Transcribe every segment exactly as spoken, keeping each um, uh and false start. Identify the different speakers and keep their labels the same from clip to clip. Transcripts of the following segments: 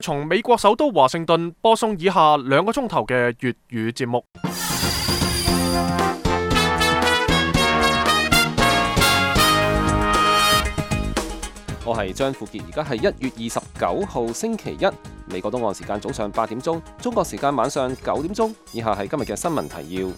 Speaker 1: 從美國首都華盛頓播送以下兩個鐘頭嘅粵語節目。
Speaker 2: 我係張富傑，而家係一月二十九號星期一，美國東岸時間早上八點鐘，中國時間晚上九點鐘。以下係今日嘅新聞提要。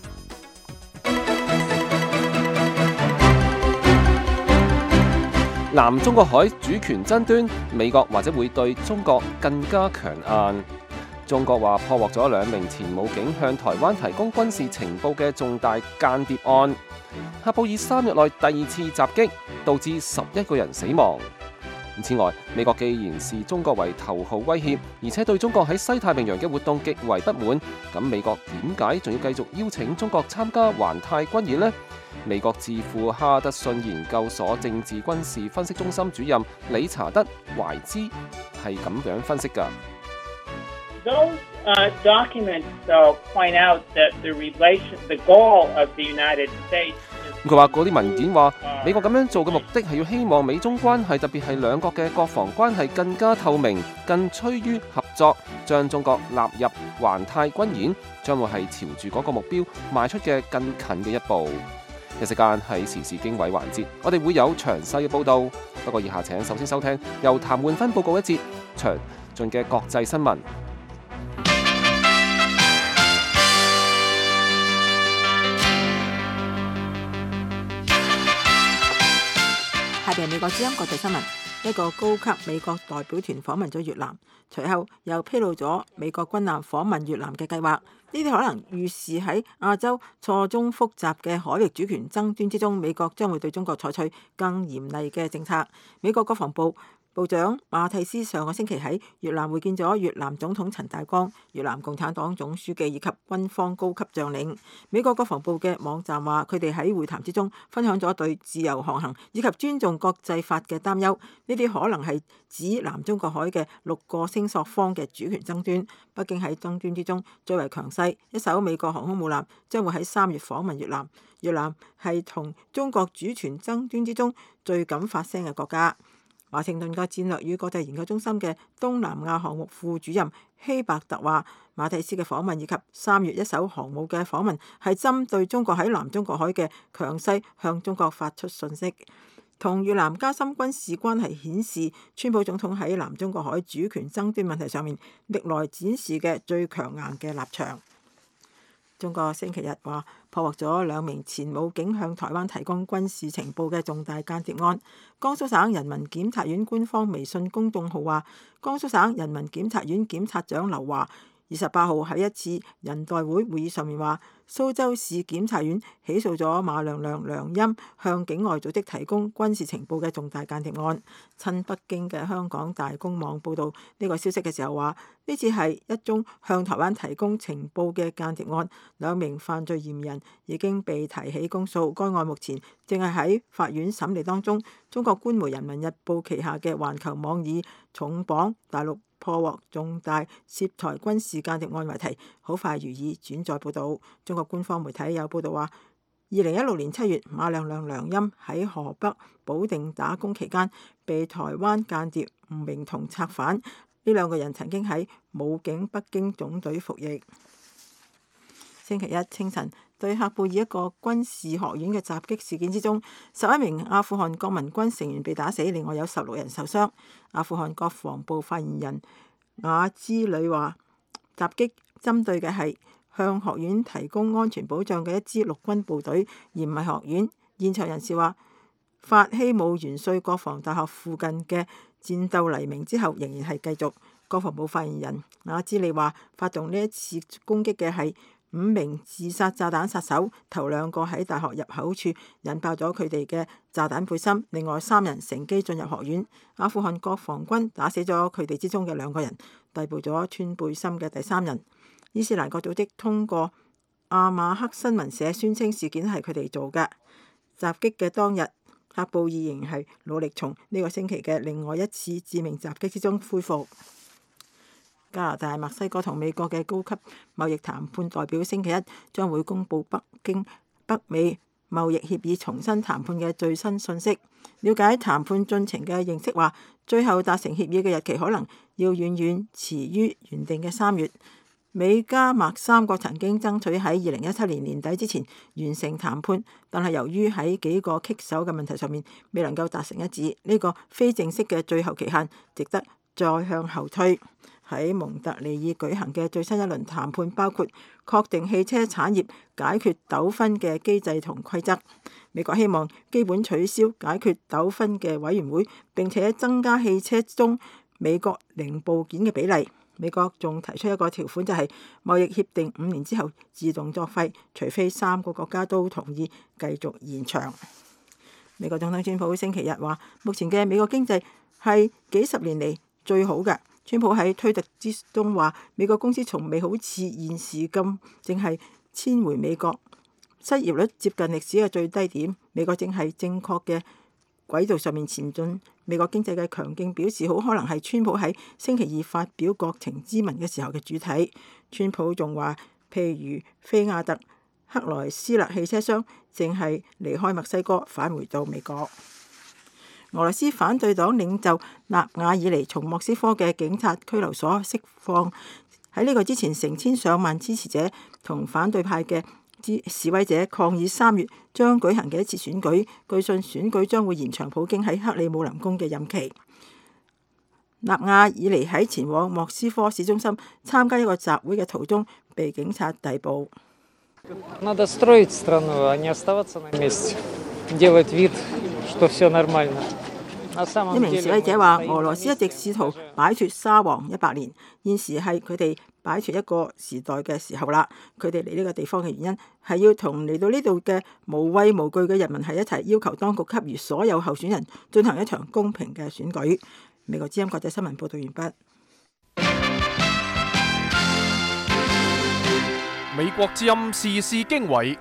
Speaker 2: 南中國海主權爭端，美國或者會對中國更加強硬。中國話破獲咗兩名前武警向台灣提供軍事情報嘅重大間諜案。喀布爾三日內第二次襲擊，導致十一個人死亡。此外，美國既然視中國為頭號威脅，而且對中國喺西太平洋嘅活動極為不滿，咁美國點解仲要繼續邀請中國參加環太軍演呢？美國智庫哈德遜研究所政治軍事分析中心主任理查德懷茲係咁樣分析㗎。
Speaker 3: Those uh, documents uh, point out that the relation, the goal of the United States.
Speaker 2: 佢話嗰啲文件話，美國咁樣做嘅目的係要希望美中關係，特別係兩國嘅國防關係更加透明，更趨於合作，將中國納入環太軍演，將會係朝住嗰個目標邁出嘅更近嘅一步。一時間係時事經緯環節，我哋會有詳細嘅報導。不過以下請首先收聽由譚煥芬報告一節詳盡嘅國際新聞。
Speaker 4: 下邊係美國之音國際新聞。一個高級美國代表團訪問咗越南，隨後又披露咗美國軍艦訪問越南嘅計劃。呢啲可能預示喺亞洲錯綜複雜嘅海域主權爭端之中，美國將會對中國採取更嚴厲嘅政策。美國國防部部長馬蒂斯上個星期喺越南會見咗越南總統陳大光、越南共產黨總書記以及軍方高級將領。美國國防部嘅網站話，佢哋喺會談之中分享咗對自由航行以及尊重國際法嘅擔憂。呢啲可能係指南中國海嘅六個聲索方嘅主權爭端。北京喺爭端之中最為強勢，一艘美國航空母艦將會喺三月訪問越南。越南係同中國主權爭端之中最敢發聲嘅國家。華盛頓嘅戰略與國際研究中心嘅東南亞項目副主任希伯特話，馬蒂斯嘅訪問以及三月一艘航母嘅訪問係針對中國喺南中國海嘅強勢向中國發出訊息。同越南加深軍事關係顯示，川普總統喺南中國海主權爭端問題上面歷來展示嘅最強硬嘅立場。中國星期日話破獲咗兩名前武警向台灣提供軍事情報嘅重大間諜案。江蘇省人民檢察院官方微信公眾號話，江蘇省人民檢察院檢察長劉華二十八號喺一次人代會會議上面話，蘇州市檢察院起訴咗馬亮亮梁鑫向境外組織提供軍事情報嘅重大間諜案。親北京嘅香港大公網報道呢個消息嘅時候話，呢次係一宗向台灣提供情報嘅間諜案，兩名犯罪嫌疑人已經被提起公訴，該案目前正係喺法院審理當中。中國官媒《人民日報》旗下嘅環球網以重磅大陸破獲重大涉台軍事間諜案為題，好快予以轉載報導。中國官方媒體有報導話，二零一六年七月，馬亮亮梁鑫喺河北保定打工期間，被台灣間諜吳明同策反。呢兩個人曾經喺武警北京總隊服役。星期一清晨，對喀布爾一個軍事學院嘅襲擊事件之中，十一名阿富汗國民軍成員被打死，另外有十六人受傷。阿富汗國防部發言人瓦茲里話，襲擊針對嘅係向學院提供安全保障嘅一支陸軍部隊，而唔係學院。現場人士話，法希姆元帥國防大學附近嘅戰鬥黎明之後，仍然係繼續。國防部發言人瓦茲里話，發動呢一次攻擊嘅係五名自殺炸彈殺手，頭兩個喺大學入口處引爆咗佢哋嘅炸彈背心，另外三人乘機進入學院。阿富汗國防軍打死咗佢哋之中嘅兩個人，逮捕咗穿背心嘅第三人。伊斯蘭國組織通過阿馬克新聞社宣稱事件係佢哋做嘅。襲擊嘅當日，喀布爾仍係努力從呢個星期嘅另外一次致命襲擊之中恢復。加拿大、墨西哥同美國嘅高級貿易談判代表星期一將會公佈北京北美貿易協議重新談判嘅最新信息。了解談判進程嘅認識話，最後達成協議嘅日期可能要遠遠遲於原定嘅三月。美加墨三國曾經爭取喺二零一七年年底之前完成談判，但係由於喺幾個棘手嘅問題上面未能夠達成一致，呢、這個非正式嘅最後期限值得再向後推。喺蒙特利爾舉行嘅最新一輪談判包括確定汽車產業解決糾紛嘅機制同規則。美國希望基本取消解決糾紛嘅委員會，並且增加汽車中美國零部件嘅比例。美國仲提出一個條款，就係貿易協定五年之後自動作廢，除非三個國家都同意繼續延長。美國總統川普星期日話，目前嘅美國經濟係幾十年嚟最好嘅。川普喺推特之中話，美國公司從未好似現時咁淨係遷回美國，失業率接近歷史嘅最低點，美國正係正確嘅軌道上面前進。美國經濟嘅強勁表示，好可能係川普喺星期二發表國情咨文嘅時候嘅主體。川普仲話，譬如菲亞特克萊斯勒汽車商正係離開墨西哥返回到美國。俄羅斯反對黨領袖納瓦爾尼從莫斯科嘅警察拘留所釋放，喺呢個之前，成千上萬支持者同反對派嘅示威者抗議三月將舉行嘅一次選舉，據信選舉將會延長普京喺克里姆林宮嘅任期。納瓦爾尼喺前往莫斯科市中心參加一個集會嘅途中被警察逮捕。
Speaker 5: Надо строить страну, а не оставаться на месте, делать вид, что все нормально.
Speaker 4: 一名示威者話：俄羅斯一直試圖擺脱沙皇一百年，現時係佢哋擺脱一個時代嘅時候啦。佢哋嚟呢個地方嘅原因係要同嚟到呢度嘅無畏無懼嘅人民喺一齊，要求當局給予所有候選人進行一場公平嘅選舉。美國之音國際新聞報道完畢。
Speaker 1: 美國之音時事經緯，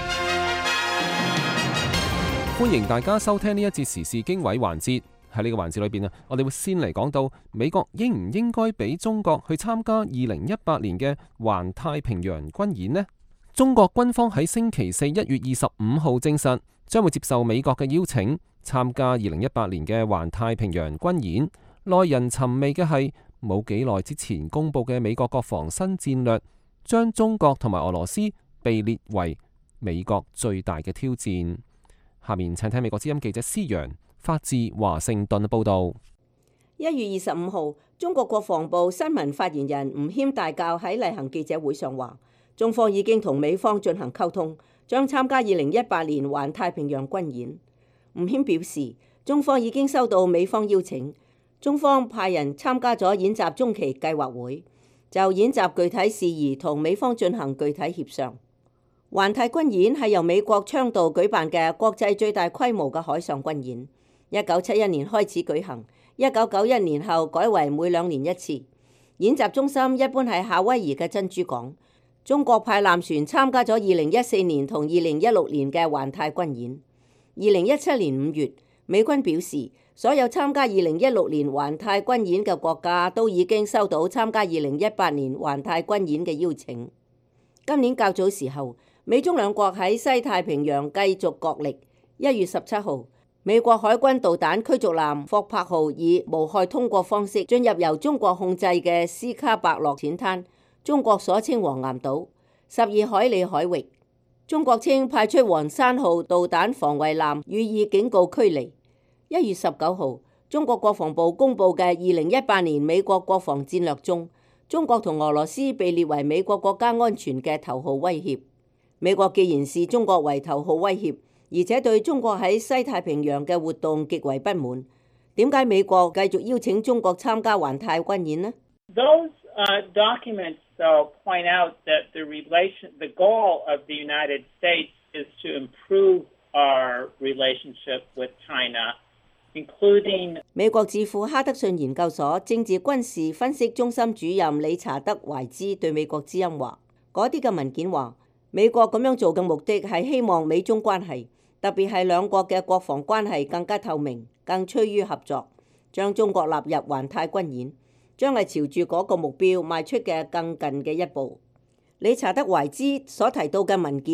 Speaker 2: 歡迎大家收聽呢一節時事經緯環節。喺呢個環節裏邊啊，我哋會先嚟講到美國應唔應該俾中國去參加二零一八年嘅環太平洋軍演呢？中國軍方喺星期四一月二十五號證實，將會接受美國嘅邀請，參加二零一八年嘅環太平洋軍演。耐人尋味嘅係，冇幾耐之前公布嘅美國國防新戰略，將中國同埋俄羅斯被列為美國最大嘅挑戰。下面請聽美國之音記者施陽發自華盛頓嘅報道。
Speaker 6: 一月二十五號，中國國防部新聞發言人吳謙大校喺例行記者會上話，中方已經同美方進行溝通，將參加二零一八年環太平洋軍演。吳謙表示，中方已經收到美方邀請，中方派人參加咗演習中期計劃會，就演習具體事宜同美方進行具體協商。環太軍演係由美國倡導舉辦嘅國際最大規模嘅海上軍演，一九七一年開始舉行，一九九一年後改為每兩年一次。演習中心一般係夏威夷嘅珍珠港。中國派艦船參加咗二零一四年同二零一六年嘅環太軍演。二零一七年五月，美軍表示，所有參加二零一六年環太軍演嘅國家都已經收到參加二零一八年環太軍演嘅邀請。今年較早時候，美中兩國喺西太平洋繼續角力。一月十七號，美國海軍導彈驅逐艦霍珀號以無害通過方式進入由中國控制嘅斯卡伯洛淺灘，中國所稱黃岩島十二海里海域。中國稱派出黃山號導彈防衛艦予以警告驅離。一月十九號，中國國防部公布嘅二零一八年美國國防戰略中，中國同俄羅斯被列為美國國家安全嘅頭號威脅。美國既然視中國為頭號威脅，而且對中國喺西太平洋嘅活動極為不滿，點解美國繼續邀請中國參加環太軍演呢？
Speaker 3: Those uh, documents so point out that the relation, the goal of the United States is to improve our relationship with China, including
Speaker 6: 美國智庫哈德遜研究所政治軍事分析中心主任理查德懷茲對美國之音話：嗰啲嘅文件話，美國咁樣做嘅目的係希望美中關係，特別係兩國嘅國防關係更加透明，更趨於合作，將中國納入環太軍演，將係朝住嗰個目標邁出嘅更近嘅一步。理查德懷茲所提到嘅文件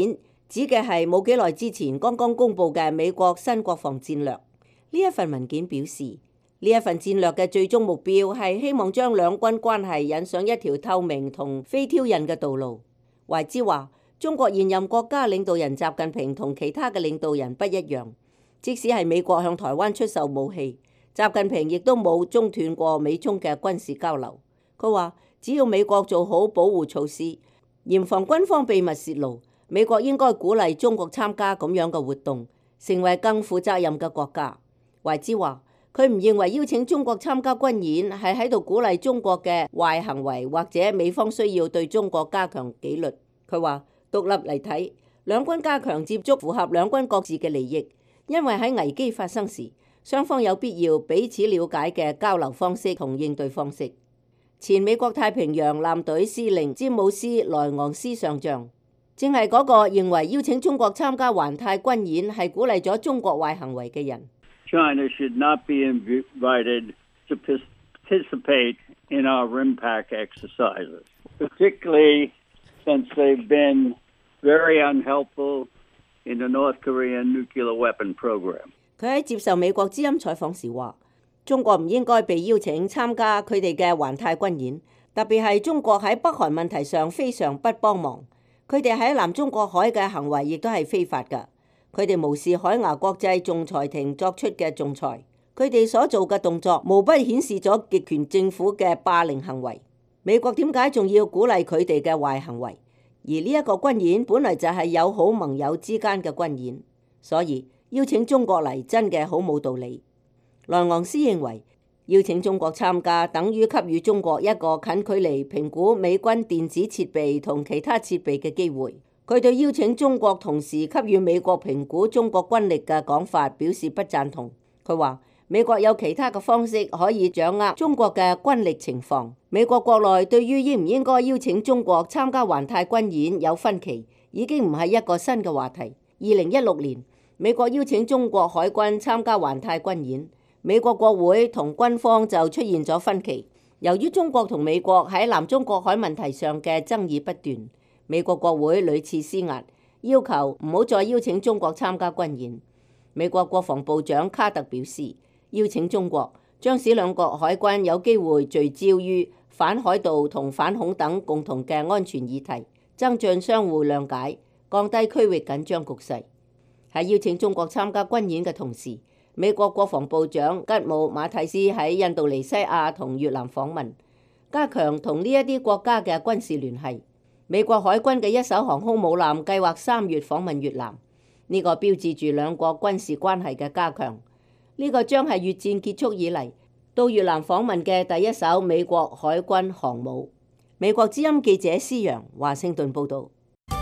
Speaker 6: 指嘅係冇幾耐之前剛剛公布嘅美國新國防戰略。呢一份文件表示，呢一份戰略嘅最終目標係希望將兩軍關係引上一條透明同非挑釁嘅道路。懷茲話，中國現任國家領導人習近平同其他嘅領導人不一樣，即使係美國向台灣出售武器，習近平亦都冇中斷過美中嘅軍事交流。佢話，只要美國做好保護措施，嚴防軍方秘密泄露，美國應該鼓勵中國參加咁樣嘅活動，成為更負責任嘅國家。懷茲話，佢唔認為邀請中國參加軍演係喺度鼓勵中國嘅壞行為，或者美方需要對中國加強紀律。佢話，獨立嚟睇，兩軍加強接觸符合兩軍各自嘅利益，因為喺危機發生時，雙方有必要彼此了解嘅交流方式同應對方式。前美國太平洋艦隊司令詹姆斯·萊昂斯上將正係嗰個認為邀請中國參加環太軍演係鼓勵咗中國壞行為嘅人。
Speaker 7: China should not be invited to participate in our RIMPAC exercises, particularly since they've been very unhelpful in the North Korean nuclear weapon program.
Speaker 6: 佢喺接受美國之音採訪時話，中國唔應該被邀請參加佢哋嘅環太軍演，特別係中國喺北韓問題上非常不幫忙。佢哋喺南中國海嘅行為亦都係非法㗎。佢哋無視海牙國際仲裁庭作出嘅仲裁，佢哋所做嘅動作無不顯示咗極權政府嘅霸凌行為。美國點解仲要鼓勵佢哋嘅壞行為？而呢一個軍演本來就係友好盟友之間嘅軍演，所以邀請中國嚟真嘅好冇道理。萊昂斯認為，邀請中國參加等於給予中國一個近距離評估美軍電子設備同其他設備嘅機會。佢對邀請中國同時給予美國評估中國軍力嘅講法表示不贊同。佢話，美國有其他嘅方式可以掌握中國嘅軍力情況。美國國內對於應唔應該邀請中國參加環太軍演有分歧，已經唔係一個新嘅話題。二零一六年，美國邀請中國海軍參加環太軍演，美國國會同軍方就出現咗分歧。由於中國同美國喺南中國海問題上嘅爭議不斷，美國國會屢次施壓，要求唔好再邀請中國參加軍演。美國國防部長卡特表示，邀請中國將使兩國海軍有機會聚焦於反海盜同反恐等共同嘅安全議題，增進相互諒解，降低區域緊張局勢。喺邀請中國參加軍演嘅同時，美國國防部長吉姆馬蒂斯喺印度尼西亞同越南訪問，加強同呢一啲國家嘅軍事聯繫。美國海軍嘅一艘航空母艦計劃三月訪問越南，呢個標誌住兩國軍事關係嘅加強。呢個將係越戰結束以嚟到越南訪問嘅第一艘美國海軍航母。美國之音記者施陽華盛頓報導。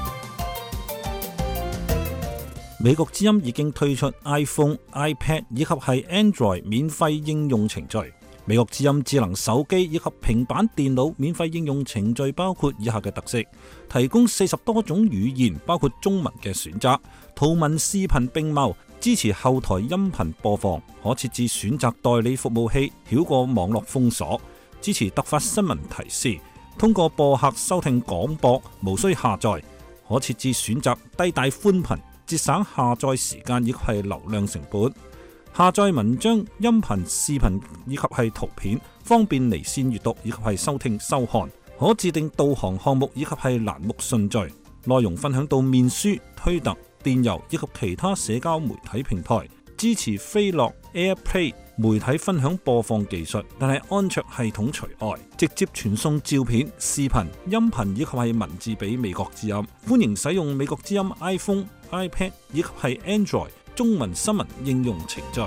Speaker 8: 美國之音已經推出 iPhone、iPad 以及係 Android 免費應用程序。美國之音智能手機以及平板電腦免費應用程序包括以下嘅特色：提供四十多種語言，包括中文嘅選擇，圖文視頻並茂，支持後台音頻播放，可設置選擇代理服務器，繞過網絡封鎖，支持突發新聞提示，通過播客收聽廣播，無需下載，可設置選擇低帶寬頻，節省下載時間以及係流量成本。下載文章、音頻、視頻以及係圖片，方便離線閱讀以及係收聽收看。可自定導航項目以及係欄目順序。內容分享到面書、推特、電郵以及其他社交媒體平台。支持飛樂 AirPlay 媒體分享播放技術，但係安卓系統除外。直接傳送照片、視頻、音頻以及係文字俾美國之音。歡迎使用美國之音 iPhone、iPad 以及係 Android中文新聞應用程序。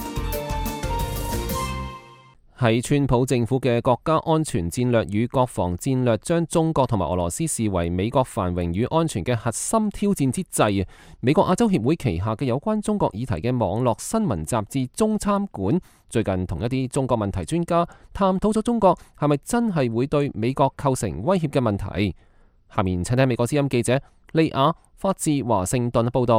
Speaker 2: 係川普政府嘅國家安全戰略與國防戰略，將中國同埋俄羅斯視為美國繁榮與安全嘅核心挑戰之際，美國亞洲協會旗下嘅有關中國議題嘅網絡新聞雜誌中參館最近同一啲中國問題專家探討咗中國係咪真係會對美國構成威脅嘅問題。下面請聽美國之音記者利亞發自華盛頓報道。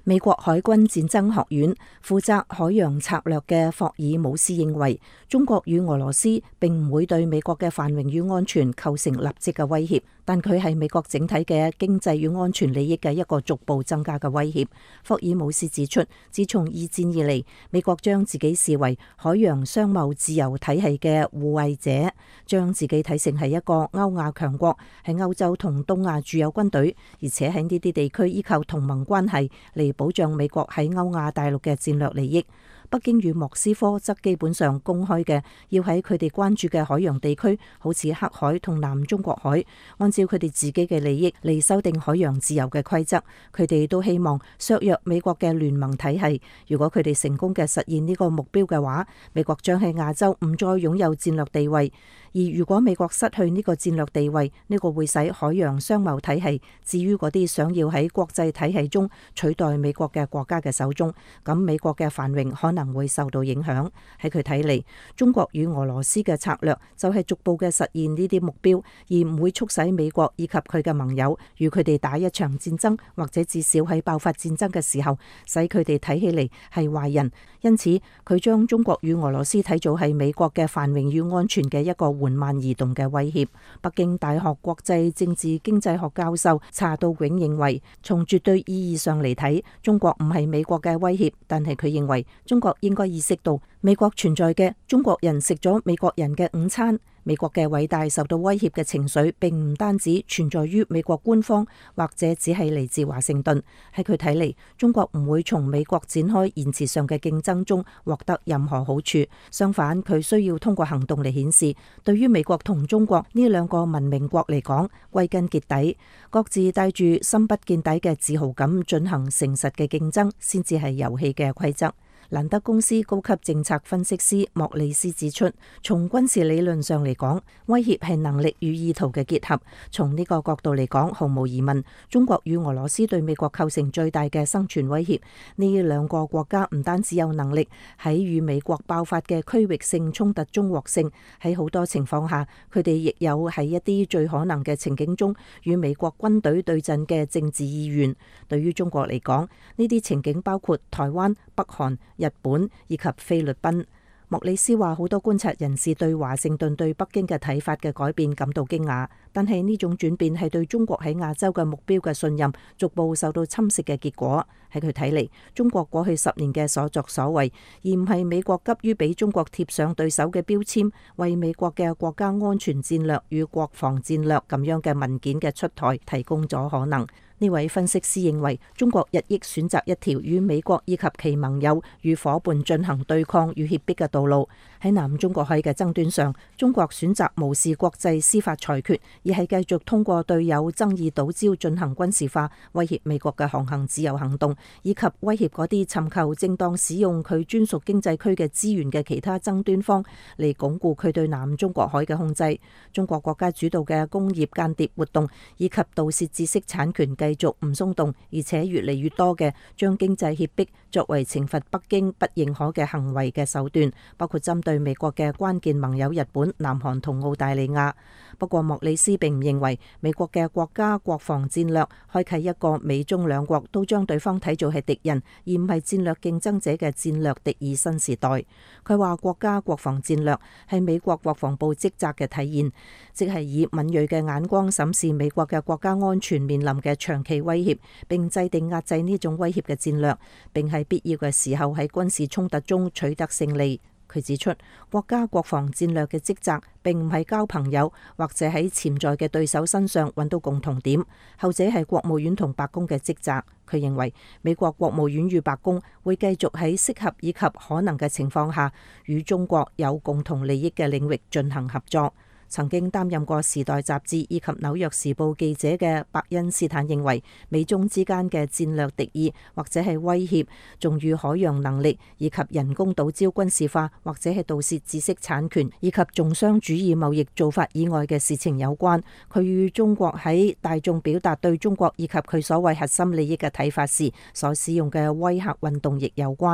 Speaker 6: 美國海軍戰爭學院負責海洋策略嘅霍爾姆斯認為，中國與俄羅斯並唔會對美國嘅繁榮與安全構成立即嘅威脅，但佢係美國整體嘅經濟與安全利益嘅一個逐步增加嘅威脅。霍爾姆斯指出，自從二戰以嚟，美國將自己視為海洋商貿自由體系嘅護衛者，將自己睇成係一個歐亞強國，喺歐洲同東亞駐有軍隊，而且喺呢啲地區依靠同盟關係嚟保障美國喺歐亞大陸嘅戰略利益。北京與莫斯科則基本上公開嘅，要喺佢哋關注嘅海洋地區，好似黑海同南中國海，按照佢哋自己嘅利益嚟修訂海洋自由嘅規則。佢哋都希望削弱美國嘅聯盟體系。如果佢哋成功嘅實現呢個目標嘅話，美國將喺亞洲唔再擁有戰略地位。而如果美國失去呢個戰略地位，呢個會使海洋商貿體系置於嗰啲想要喺國際體系中取代美國嘅國家嘅手中，咁美國嘅繁榮可能會受到影響。喺佢睇嚟，中國與俄羅斯嘅策略就係逐步嘅實現呢啲目標，而唔會促使美國以及佢嘅盟友與佢哋打一場戰爭，或者至少喺爆發戰爭嘅時候，使佢哋睇起嚟係壞人。因此，佢將中國與俄羅斯睇做係美國嘅繁榮與安全嘅一個緩慢移動嘅威脅。北京大學國際政治經濟學教授查道永認為，從絕對意義上嚟睇，中國唔係美國嘅威脅，但係佢認為中國應該意識到美國存在嘅中國人食咗美國人嘅午餐。美國嘅偉大受到威脅嘅情緒並唔單止存在於美國官方，或者只係嚟自華盛頓。喺佢睇嚟，中國唔會從美國展開言辭上嘅競爭中獲得任何好處，相反，佢需要通過行動嚟顯示，對於美國同中國呢兩個文明國嚟講，歸根結底，各自帶住深不見底嘅自豪感進行誠實嘅競爭，先至係遊戲嘅規則。蘭德公司高級政策分析師莫里斯指出，從軍事理論上嚟講，威脅係能力與意圖嘅結合。從呢個角度嚟講，毫無疑問，中國與俄羅斯對美國構成最大嘅生存威脅。呢兩個國家唔單止有能力喺與美國爆發嘅區域性衝突中獲勝，喺好多情況下，佢哋亦有喺一啲最可能嘅情景中與美國軍隊對陣嘅政治意願。對於中國嚟講，呢啲情景包括台灣、北韓、日本以及菲律賓。莫里斯話，好多觀察人士對華盛頓對北京嘅睇法嘅改變感到驚訝，但係呢種轉變係對中國喺亞洲嘅目標嘅信任逐步受到侵蝕嘅結果。喺佢睇嚟，中國過去十年嘅所作所為，而唔係美國急於俾中國貼上對手嘅標籤，為美國嘅國家安全戰略與國防戰略咁樣嘅文件嘅出台提供咗可能。呢位分析師認為，中國日益選擇一條與美國以及其盟友與夥伴進行對抗與脅迫嘅道路。喺南中國海嘅爭端上，中國選擇無視國際司法裁決，而係繼續通過對有爭議島礁進行軍事化，威脅美國嘅航行自由行動，以及威脅嗰啲尋求正當使用佢專屬經濟區嘅資源嘅其他爭端方，嚟鞏固佢對南中國海嘅控制。中國國家主導嘅工業間諜活動以及盜竊知識產權繼續唔鬆動，而且越嚟越多嘅將經濟脅迫作為懲罰北京不認可嘅行為嘅手段，包括針對美國嘅關鍵盟友日本、南韓同澳大利亞。不過莫里斯並唔認為美國嘅國家國防戰略開啟一個美中兩國都將對方睇做係敵人，而唔係戰略競爭者嘅戰略敵意新時代。佢話國家國防戰略係美國國防部職責嘅體現，即係以敏銳嘅眼光審視美國嘅國家安全面臨嘅長期威脅，並制定壓制呢種威脅嘅戰略，並喺必要嘅時候喺軍事衝突中取得勝利。佢指出，國家國防戰略嘅職責並唔係交朋友，或者喺潛在嘅對手身上揾到共同點，後者係國務院同白宮嘅職責。佢認為美國國務院與白宮會繼續喺適合以及可能嘅情況下，與中國有共同利益嘅領域進行合作。曾經擔任過《時代》雜誌以及《紐約時報》記者嘅伯恩斯坦認為，美中之間嘅戰略敵意或者係威脅，仲與海洋能力以及人工島礁軍事化或者係盜竊知識產權以及重商主義貿易做法以外嘅事情有關。佢與中國喺大眾表達對中國以及佢所謂核心利益嘅睇法時所使用嘅威嚇運動亦有關。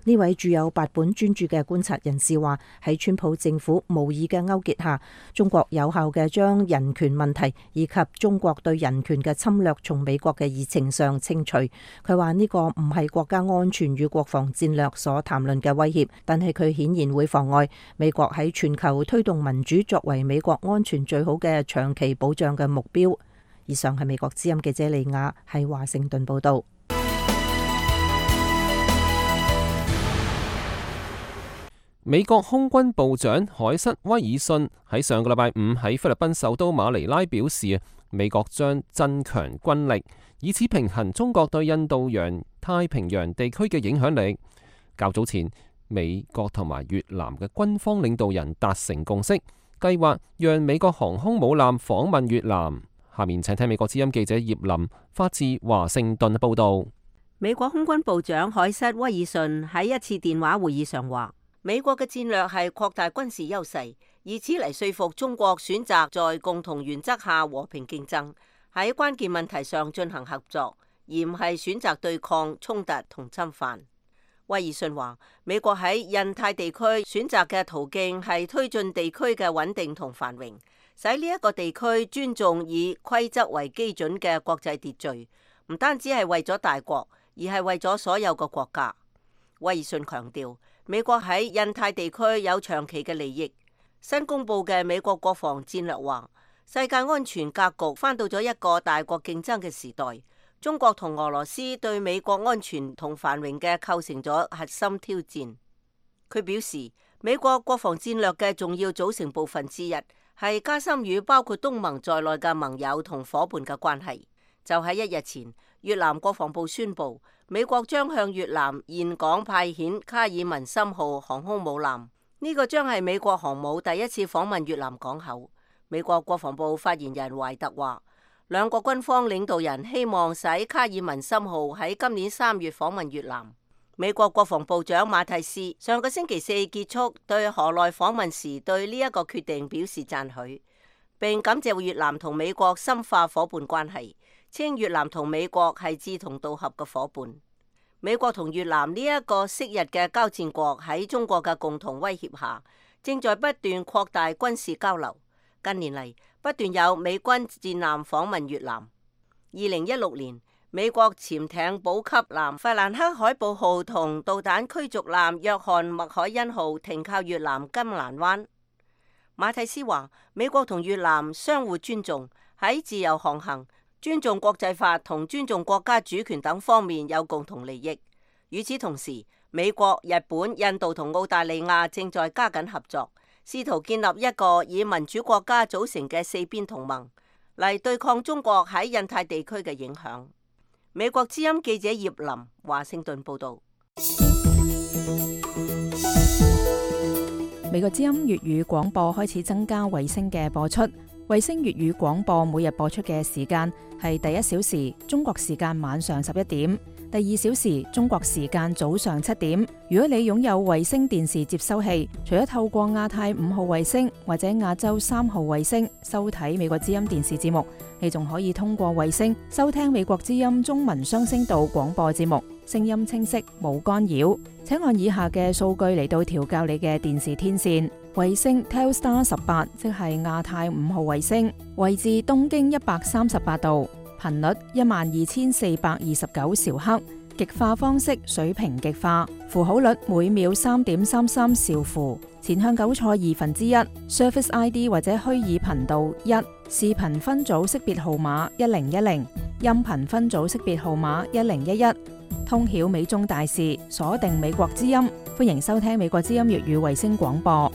Speaker 9: 呢位著有八本專著嘅觀察人士話，喺川普政府無意嘅勾結下，中國有效嘅將人權問題以及中國對人權嘅侵略從美國嘅議程上清除。佢話呢個唔係國家安全與國防戰略所談論嘅威脅，但係佢顯然會妨礙美國喺全球推動民主作為美國安全最好嘅長期保障嘅目標。以上係美國之音記者李雅喺華盛頓報道。
Speaker 2: 美國空軍部長凱瑟威爾遜喺上個禮拜五喺菲律賓首都馬尼拉表示，美國將增強軍力，以此平衡中國對印度洋太平洋地區嘅影響力。較早前，美國同埋越南嘅軍方領導人達成共識，計劃讓美國航空母艦訪問越南。下面請聽美國之音記者葉林發自華盛頓報道。
Speaker 6: 美國空軍部長凱瑟威爾遜喺一次電話會議上話，美國嘅戰略係擴大軍事優勢，以此嚟說服中國選擇在共同原則下和平競爭，喺關鍵問題上進行合作，而唔係選擇對抗、衝突同侵犯。威爾遜話，美國喺印太地區選擇嘅途徑係推進地區嘅穩定同繁榮，使呢一個地區尊重以規則為基準嘅國際秩序，唔單止係為咗大國，而係為咗所有嘅國家。威爾遜強調，美國喺印太地區有長期嘅利益。新公布嘅美國國防戰略話，世界安全格局翻到咗一個大國競爭嘅時代，中國同俄羅斯對美國安全同繁榮嘅構成咗核心挑戰。佢表示，美國國防戰略嘅重要組成部分之一係加深與包括東盟在內嘅盟友同伙伴嘅關係。就喺一日前，越南國防部宣布，美國將向越南峴港派遣卡爾文森號航空母艦，呢個將係美國航母第一次訪問越南港口。美國國防部發言人懷特話，兩國軍方領導人希望使卡爾文森號喺今年三月訪問越南。美國國防部長馬蒂斯上個星期四結束對河內訪問時，對呢一個決定表示讚許，並感謝越南同美國深化伙伴關係，稱越南同美國係志同道合嘅伙伴。美國同越南呢一個昔日嘅交戰國喺中國嘅共同威脅下，正在不斷擴大軍事交流。近年嚟，不斷有美軍戰艦訪問越南。二零一六年，美國潛艇補給艦法蘭克海堡號同導彈驅逐艦約翰麥凱恩號停靠越南金蘭灣。馬蒂斯話，美國同越南相互尊重，喺自由航行、尊重國際法同尊重國家主權等方面有共同利益。與此同時，美國、日本、印度同澳大利亞正在加緊合作，試圖建立一個以民主國家組成嘅四邊同盟，嚟對抗中國喺印太地區嘅影響。美國之音記者葉林華盛頓報道。
Speaker 10: 美國之音粵語廣播開始增加衛星嘅播出。衛星粵語廣播每日播出嘅時間係第一小時中國時間晚上十一點，第二小時中國時間早上七點。如果你擁有衛星電視接收器，除咗透過亞太五號衛星或者亞洲三號衛星收睇美國之音電視節目，你仲可以通過衛星收聽美國之音中文雙聲道廣播節目，聲音清晰冇干擾。請按以下嘅數據嚟到調校你嘅電視天線。衛星 Telstar 十八，即係亞太五號衛星，位置東經一百三十八度，頻率一萬二千四百二十九兆赫，極化方式水平極化，符號率每秒三點三三兆符，前向糾錯二分之一 ，Service I D 或者虛擬頻道一，視頻分組識別號碼一零一零，音頻分組識別號碼一零一一，通曉美中大事，鎖定美國之音，歡迎收聽美國之音粵語衛星廣播。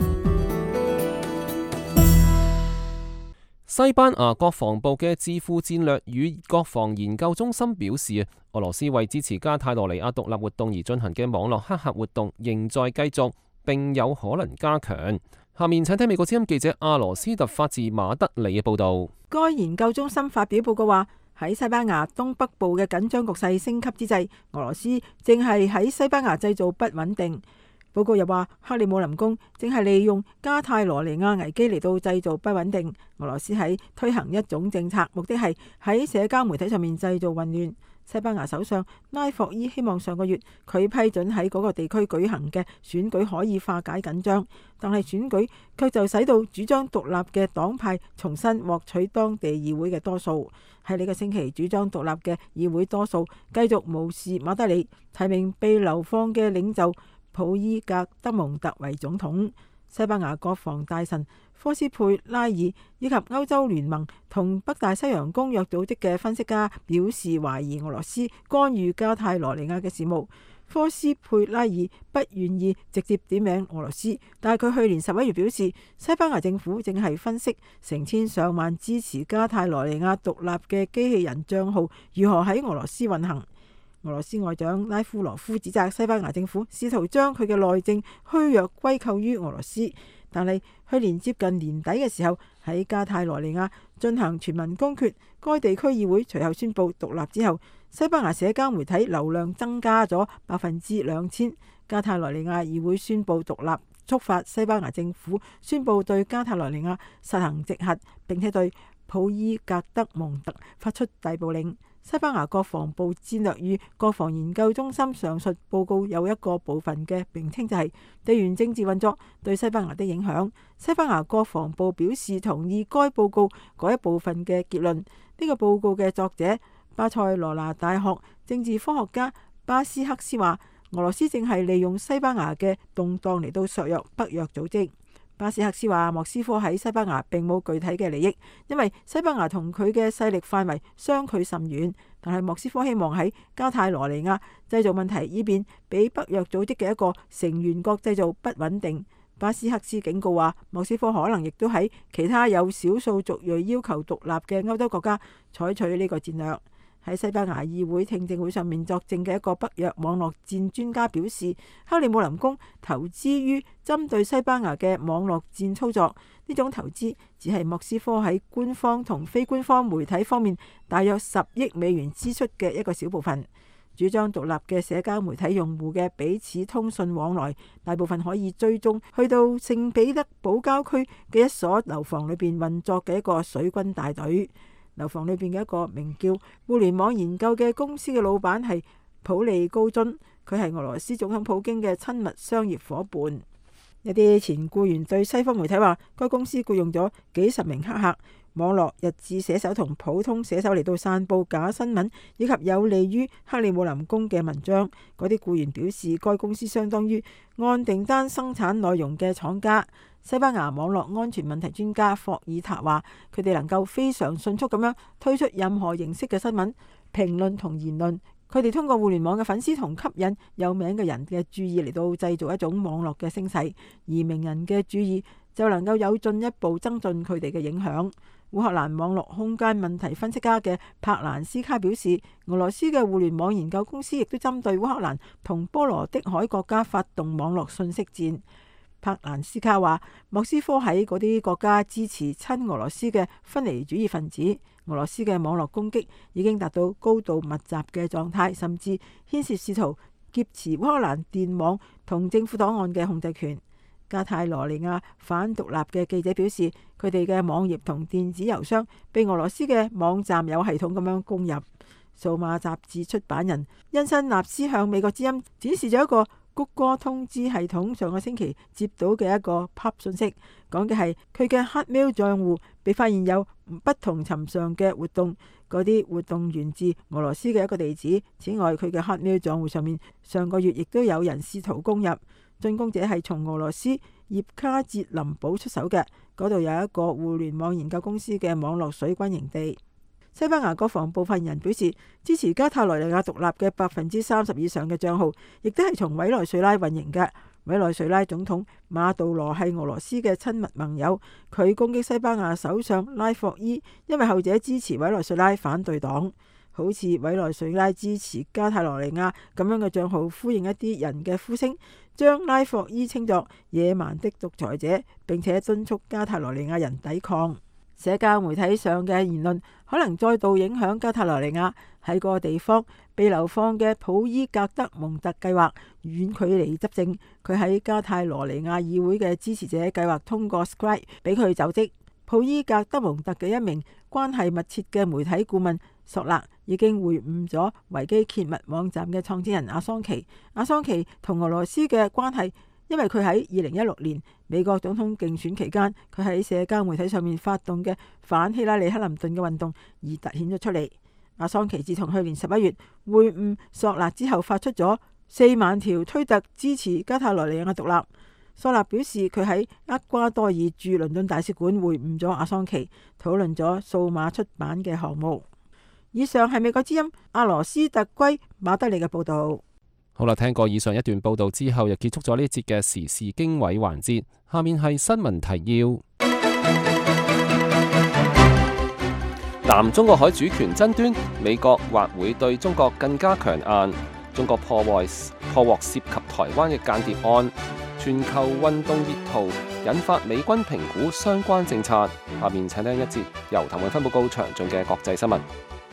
Speaker 2: 西班牙國防部嘅智庫戰略與國防研究中心表示，俄羅斯為支持加泰羅尼亞獨立活動而進行嘅網絡黑客活動仍在繼續，並有可能加強。下面請聽美國之音記者阿羅斯特發自馬德里嘅報道。
Speaker 4: 該研究中心發表報告話，喺西班牙東北部嘅緊張局勢升級之際，俄羅斯正係喺西班牙製造不穩定。 報告又話，克里姆林宮正係利用加泰羅尼亞危機嚟到製造不穩定。俄羅斯喺推行一種政策，目的係喺社交媒體上面製造混亂。西班牙首相拉霍伊希望上個月佢批准喺嗰個地區舉行嘅選舉可以化解緊張，但係選舉卻就使到主張獨立嘅黨派重新獲取當地議會嘅多數。喺呢個星期，主張獨立嘅議會多數繼續無視馬德里提名被流放嘅領袖普伊格德蒙特為總統。西班牙國防大臣科斯佩拉爾以及歐洲聯盟同北大西洋公約組織嘅分析家表示懷疑俄羅斯干預加泰羅尼亞嘅事務。科斯佩拉爾不願意直接點名俄羅斯，但係佢去年十一月表示，西班牙政府正係分析成千上萬支持加泰羅尼亞獨立嘅機器人帳號如何喺俄羅斯運行。俄羅斯外長拉夫羅夫指責西班牙政府試圖將佢嘅內政虛弱歸咎於俄羅斯，但係去年接近年底嘅時候，喺加泰羅尼亞進行全民公決，該地區議會隨後宣布獨立之後，西班牙社交媒體流量增加咗百分之兩千。加泰羅尼亞議會宣布獨立，觸發西班牙政府宣布對加泰羅尼亞實行直轄，並且對普伊格德蒙特發出逮捕令。西班牙國防部戰略與國防研究中心上述報告有一個部分嘅名稱就係地緣政治運作對西班牙的影響。西班牙國防部表示同意該報告嗰一部分嘅結論。呢、這個報告嘅作者巴塞羅那大學政治科學家巴斯克斯話，俄羅斯正係利用西班牙嘅動盪嚟到削弱北約組織。巴斯克斯話，莫斯科喺西班牙並冇具體嘅利益，因為西班牙同佢嘅勢力範圍相距甚遠。但係莫斯科希望喺加泰羅尼亞製造問題，以便俾北約組織嘅一個成員國製造不穩定。巴斯克斯警告話，莫斯科可能亦都喺其他有少數族裔要求獨立嘅歐洲國家採取呢個戰略。喺西班牙議會聽證會上面作證嘅一個北約網絡戰專家表示，克里姆林宮投資於針對西班牙嘅網絡戰操作，呢種投資只係莫斯科喺官方同非官方媒體方面大約十億美元支出嘅一個小部分。主張獨立嘅社交媒體用戶嘅彼此通訊往來，大部分可以追蹤去到聖彼得堡郊區嘅一所樓房裏邊運作嘅一個水軍大隊。樓房裏邊嘅一個名叫互聯網研究嘅公司嘅老闆係普利高津，佢係俄羅斯總統普京嘅親密商業夥伴。一啲前僱員對西方媒體話，該公司僱用咗幾十名黑客、網絡日誌寫手同普通寫手嚟到散佈假新聞，以及有利於克里姆林宮嘅文章。嗰啲僱員表示，該公司相當於按訂單生產內容嘅廠家。西班牙網絡安全問題專家霍爾塔話，佢哋能夠非常迅速咁樣推出任何形式嘅新聞、評論同言論。佢哋通過互聯網嘅粉絲同吸引有名嘅人嘅注意嚟到製造一種網絡嘅聲勢，而名人嘅注意就能夠有進一步增進佢哋嘅影響。烏克蘭網絡空間問題分析家嘅柏蘭斯卡表示，俄羅斯嘅互聯網研究公司亦都針對烏克蘭同波羅的海國家發動網絡信息戰。柏蘭斯卡話，莫斯科喺嗰啲國家支持親俄羅斯嘅分離主義分子。俄羅斯嘅網絡攻擊已經達到高度密集嘅狀態，甚至牽涉試圖劫持烏克蘭電網同政府檔案嘅控制權。加泰羅尼亞反獨立嘅記者表示，佢哋嘅網頁同電子郵箱被俄羅斯嘅網站有系統咁樣攻入。數碼雜誌出版人恩辛納斯向美國之音展示咗一個谷歌通知系統上個星期接到嘅一個 pop 信息，講嘅係佢嘅 Hotmail 賬戶被發現有不同尋常嘅活動，嗰啲活動源自俄羅斯嘅一個地址。此外，佢嘅 Hotmail 賬戶上面上個月亦都有人試圖攻入，進攻者係從俄羅斯葉卡捷林堡出手嘅，嗰度有一個互聯網研究公司嘅網絡水軍營地。西班牙國防部發言人表示，支持加泰羅尼亞獨立嘅百分之三十以上嘅帳號，亦都係從委內瑞拉運營嘅。委內瑞拉總統馬杜羅係俄羅斯嘅親密盟友，佢攻擊西班牙首相拉霍伊，因為後者支持委內瑞拉反對黨。好似委內瑞拉支持加泰羅尼亞咁樣嘅帳號，呼應一啲人嘅呼聲，將拉霍伊稱作野蠻的獨裁者，並且敦促加泰羅尼亞人抵抗。 社交媒體上嘅言論可能再度影響加泰羅尼亞喺個地方被流放嘅普伊格德蒙特計劃遠距離執政。佢喺加泰羅尼亞議會嘅支持者計劃通過 Skype 俾佢就職。普伊格德蒙特嘅一名關係密切嘅媒體顧問索勒已經會晤咗維基揭密網站嘅創始人阿桑奇。阿桑奇同俄羅斯嘅關係，因為佢喺二零一六年美國總統競選期間，佢喺社交媒體上面發動嘅反希拉里克林頓嘅運動而凸顯咗出嚟。阿桑奇自從去年十一月會晤索勒之後，發出咗四萬條推特支持加泰羅尼亞嘅獨立。索勒表示佢喺厄瓜多爾駐倫敦大使館會晤咗阿桑奇，討論咗數碼出版嘅項目。以上係美國之音阿羅斯特圭馬德里嘅報道。
Speaker 2: 好啦，聽過以上一段報道之後，又結束咗呢節嘅時事經緯環節。下面係新聞提要。南中國海主權爭端，美國或會對中國更加強硬。中國破獲破獲涉及台灣嘅間諜案。全球運動熱潮引發美軍評估相關政策。下面請聽一節由譚永芬報告詳盡嘅國際新聞。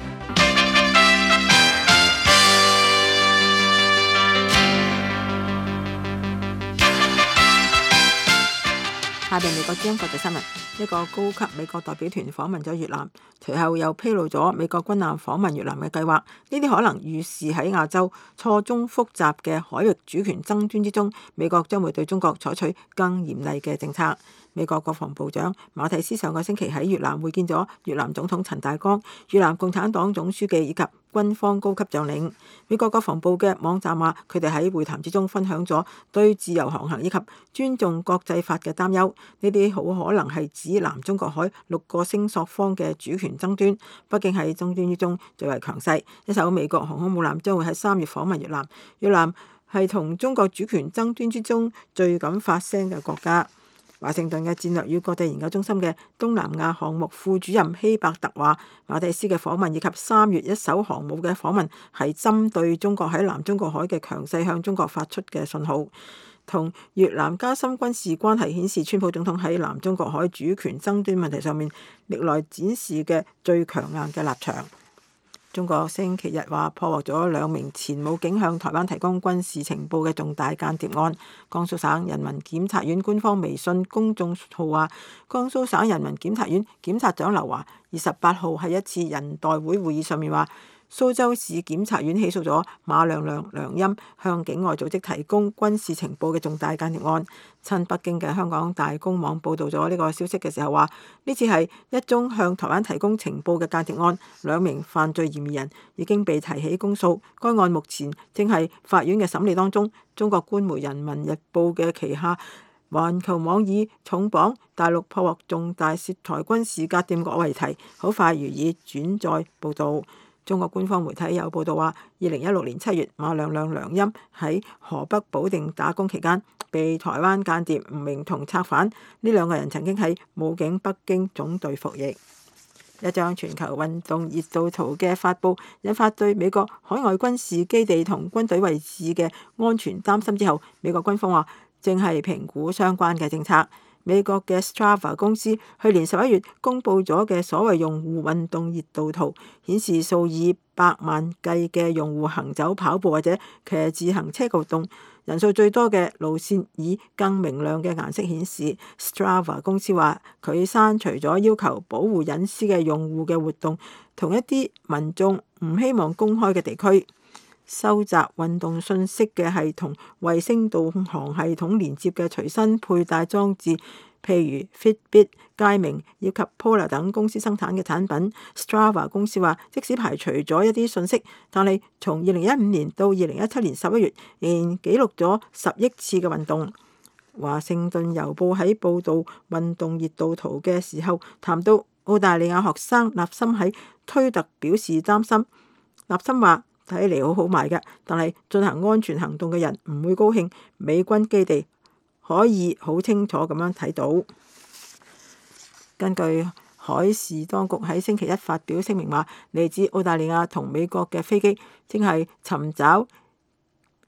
Speaker 4: 下邊美國之音國際新聞，一個高級美國代表團訪問咗越南，隨後又披露咗美國軍艦訪問越南嘅計劃。呢啲可能預示喺亞洲錯綜複雜嘅海域主權爭端之中，美國將會對中國採取更嚴厲嘅政策。美國國防部長馬蒂斯上個星期喺越南會見咗越南總統陳大光、越南共產黨總書記以及軍方高級將領。美國國防部嘅網站話，佢哋喺會談之中分享咗對自由航行以及尊重國際法嘅擔憂。呢啲好可能係指南中國海六個聲索方嘅主權爭端。北京喺爭端之中最為強勢，一艘美國航空母艦將會喺三月訪問越南。越南係同中國主權爭端之中最敢發聲嘅國家。華盛頓嘅戰略與國際研究中心嘅東南亞項目副主任希伯特話，馬蒂斯嘅訪問以及三月一艘航母嘅訪問係針對中國喺南中國海嘅強勢向中國發出嘅信號。同越南加深軍事關係顯示，川普總統喺南中國海主權爭端問題上面歷來展示嘅最強硬嘅立場。中國星期日話破獲咗兩名前武警向台灣提供軍事情報嘅重大間諜案。江蘇省人民檢察院官方微信公眾號話，江蘇省人民檢察院檢察長劉華二十八號喺一次人代會會議上面話，蘇州市檢察院起訴咗馬亮亮梁鑫向境外組織提供軍事情報嘅重大間諜案。親北京嘅香港大公網報導咗呢個消息嘅時候話，呢次係一宗向台灣提供情報嘅間諜案，兩名犯罪嫌疑人已經被提起公訴。該案目前正係法院嘅審理當中。中國官媒《人民日報》嘅旗下環球網以重磅大陸破獲重大涉台軍事間諜案為題，好快予以轉載報導。中國官方媒體有報道話，二零一六年七月，馬亮亮梁鑫喺河北保定打工期間，被台灣間諜吳明同策反。呢兩個人曾經喺武警北京總隊服役。一張全球運動熱度圖嘅發布，引發對美國海外軍事基地同軍隊位置嘅安全擔心之後，美國軍方話正係評估相關嘅政策。美國嘅 Strava 公司去年十一月公佈咗嘅所謂用戶運動熱度圖，顯示數以百萬計嘅用戶行走、跑步或者騎自行車活動，人數最多嘅路線以更明亮嘅顏色顯示。Strava 公司話佢刪除咗要求保護隱私嘅用戶嘅活動，同一啲民眾唔希望公開嘅地區。收集運動信息嘅係同衛星導航系統連接嘅隨身佩戴裝置，譬如 Fitbit、佳明以及 Polar 等公司生產嘅產品。Strava 公司話，即使排除咗一啲信息，但係從二零一五年到二零一七年十一月，仍然記錄咗十億次嘅運動。華盛頓郵報喺報導運動熱度圖嘅時候，談到澳大利亞學生納森喺推特表示擔心。納森話：睇嚟好好賣嘅，但係進行安全行動嘅人唔會高興。美軍基地可以好清楚咁樣睇到。根據海事當局喺星期一發表聲明話，嚟自澳大利亞同美國嘅飛機正係尋找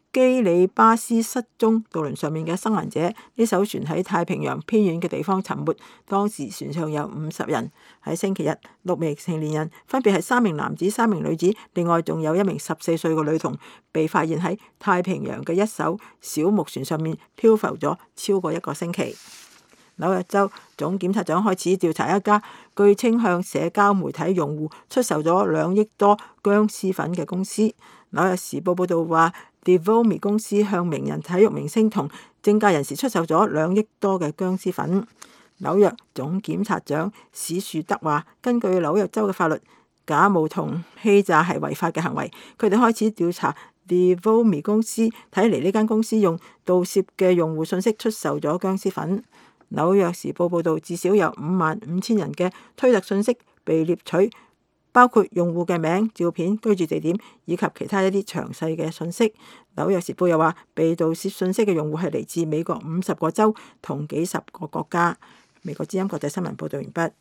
Speaker 4: 基里巴斯失蹤渡輪上面嘅生還者，呢艘船喺太平洋偏遠嘅地方沉沒，當時船上有五十人。喺星期日，六名成年人分別係三名男子、三名女子，另外仲有一名十四歲嘅女童，被發現喺太平洋嘅一艘小木船上面漂浮咗超過一個星期。紐約州總檢察長開始調查一家據稱向社交媒體用戶出售咗兩億多僵屍粉嘅公司。紐約時報報導話 Devomi 公司向名人、體育明星同政界人士出售咗兩億多嘅僵屍粉。紐約總檢察長史樹德話，根據紐約州嘅法律，假冒同欺詐係違法嘅行為。佢哋開始調查 Devomi 公司，睇嚟呢間公司用盜竊嘅用戶信息出售咗僵屍粉。紐約時報報導，至少有五萬五千人嘅推特信息被獵取，包括用戶嘅名、照片、居住地點以及其他一啲詳細嘅信息。紐約時報又話，被盜竊信息嘅用戶係嚟自美國五十個州同幾十個國家。美國之音國際新聞報導完畢。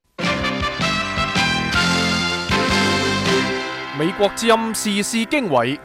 Speaker 1: 美國之音時事經緯，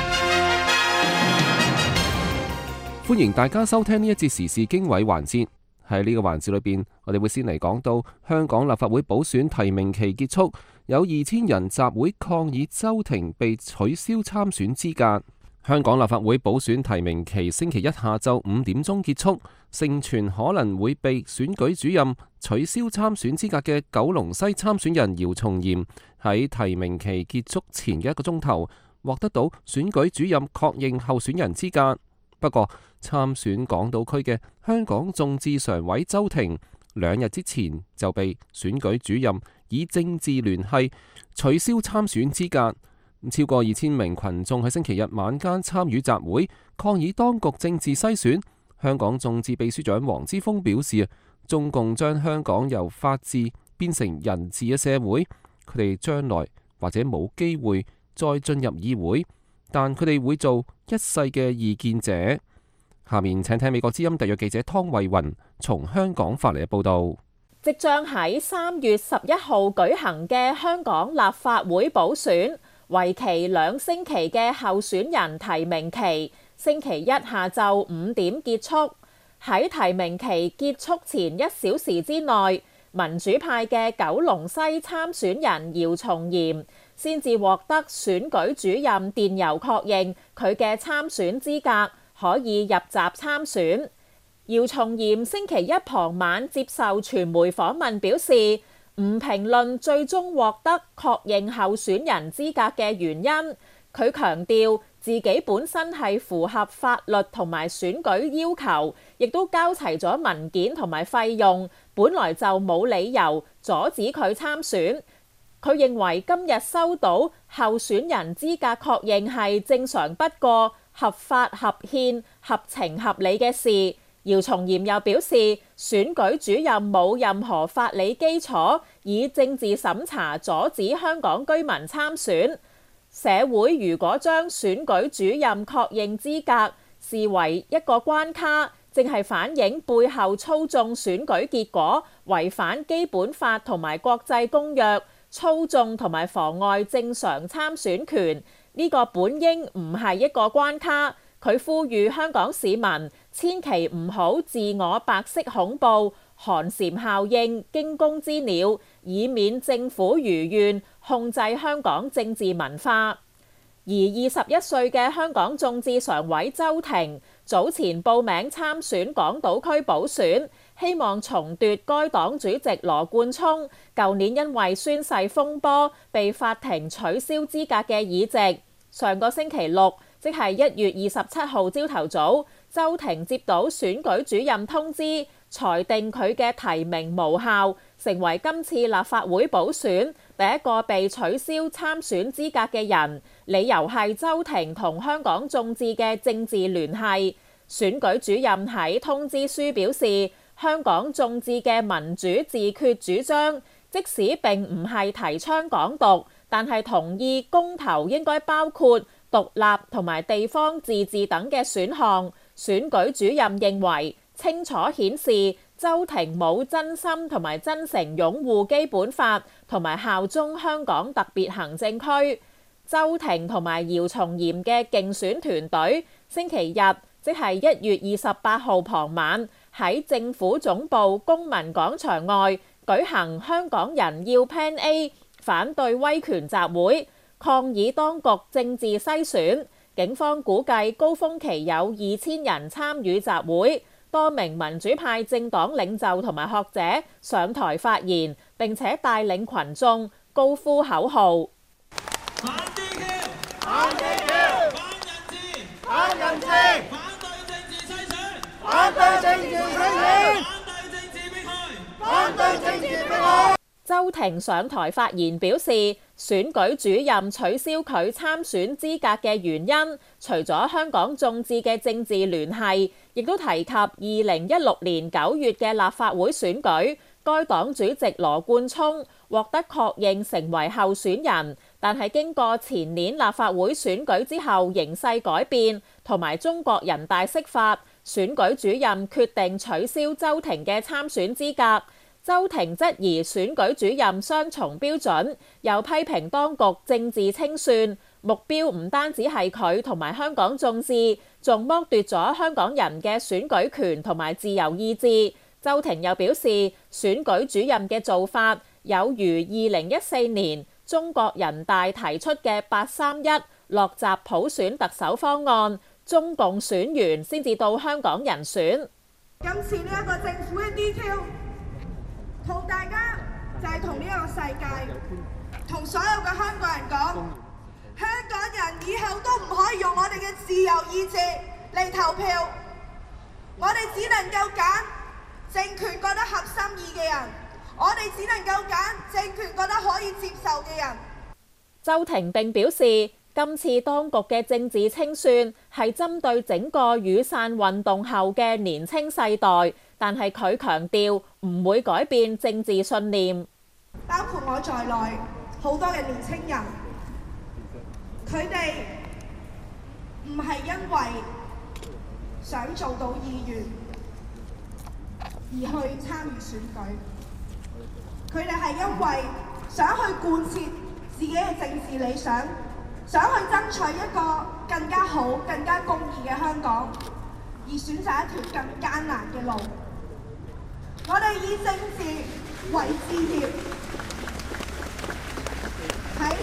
Speaker 2: 歡迎大家收聽呢一節時事經緯環節。喺呢個環節裏邊，我哋會先嚟講到香港立法會補選提名期結束，有二千人集會抗議周庭被取消參選資格。香港立法會補選提名期星期一下晝五點鐘結束，盛傳可能會被選舉主任取消參選資格嘅九龍西參選人姚松炎喺提名期結束前嘅一個鐘頭獲得到選舉主任確認候選人資格。不過，參選港島區嘅香港眾志常委周庭兩日之前就被選舉主任以政治聯繫取消參選資格。超過二千名群眾喺星期日晚間參與集會，抗議當局政治篩選。香港眾志秘書長黃之鋒表示，中共將香港由法治變成人治嘅社會，佢哋將來或者冇機會再進入議會，但佢哋會做一世嘅異見者。下面請聽美國之音特約記者湯慧雲從香港發嚟嘅報道。
Speaker 11: 即將喺三月十一號舉行嘅香港立法會補選，為期兩星期嘅候選人提名期，星期一下晝五點結束。喺提名期結束前一小時之內，民主派嘅九龍西參選人姚松炎先至獲得選舉主任電郵確認佢嘅參選資格，可以入閘參選。姚松炎星期一傍晚接受傳媒訪問表示，唔評論最終獲得確認候選人資格嘅原因。佢強調自己本身係符合法律同埋選舉要求，亦都交齊咗文件同埋費用，本來就冇理由阻止佢參選。佢認為今日收到候選人資格確認係正常不過、合法合憲、合情合理嘅事。姚松炎又表示，選舉主任冇任何法理基礎，以政治審查阻止香港居民參選。社會如果將選舉主任確認資格視為一個關卡，正係反映背後操縱選舉結果，違反基本法同埋國際公約，操縱同埋妨礙正常參選權。呢個本應唔係一個關卡。佢呼籲香港市民千祈唔好自我白色恐怖、寒蟬效應、驚弓之鳥，以免政府如願控制香港政治文化。而二十一歲嘅香港眾志常委周庭早前報名參選港島區補選，希望重奪該黨主席羅冠聰舊年因為宣誓風波被法庭取消資格嘅議席。上個星期六，即係一月二十七號朝頭早，周庭接到選舉主任通知，裁定佢嘅提名無效，成為今次立法會補選第一個被取消參選資格嘅人。理由係周庭同香港眾志嘅政治聯繫。選舉主任喺通知書表示，香港眾志嘅民主自決主張，即使並唔係提倡港獨，但係同意公投應該包括獨立同埋地方自治等嘅選項。選舉主任認為清楚顯示周庭冇真心同埋真誠擁護基本法同埋效忠香港特別行政區。周庭同埋姚松炎嘅競選團隊星期日，即係一月二十八號傍晚，喺政府總部公民廣場外舉行香港人要 Plan A 反對威權集會，抗議當局政治篩選。警方估計高峰期有二千人參與集會，多名民主派政黨領袖同埋學者上台發言，並且帶領群眾高呼口號。
Speaker 12: 反 D Q， 反 D Q， 反人治，反人治，反對政治篩選，反對政治篩選，反對政治迫害，反對政治迫害。
Speaker 11: 周庭上台發言表示，選舉主任取消佢參選資格嘅原因，除咗香港眾志嘅政治聯繫，亦都提及二零一六年九月嘅立法會選舉，該黨主席羅冠聰獲得確認成為候選人，但係經過前年立法會選舉之後形勢改變，同埋中國人大釋法，選舉主任決定取消周庭嘅參選資格。周庭質疑選舉主任雙重標準，又批評當局政治清算，目標唔單止係佢同埋香港眾志，仲剝奪咗香港人嘅選舉權同埋自由意志。周庭又表示，選舉主任嘅做法有如二零一四年中國人大提出嘅八三一落閘普選特首方案，中共選完先至到香港人選。
Speaker 13: 今次呢一個政府嘅 D Q。同大家就係同呢個世界，同所有嘅香港人講，香港人以後都唔可以用我哋嘅自由意志嚟投票，我哋只能夠揀政權覺得合心意嘅人，我哋只能夠揀政權覺得可以接受嘅人。
Speaker 11: 周庭並表示，今次當局嘅政治清算係針對整個雨傘運動後嘅年青世代。但係佢強調唔會改變政治信念，
Speaker 13: 包括我在內好多嘅年輕人，佢哋唔係因為想做到議員而去參與選舉，佢哋係因為想去貫徹自己嘅政治理想，想去爭取一個更加好、更加公義嘅香港，而選擇一條更艱難嘅路。我哋以政治為志業，喺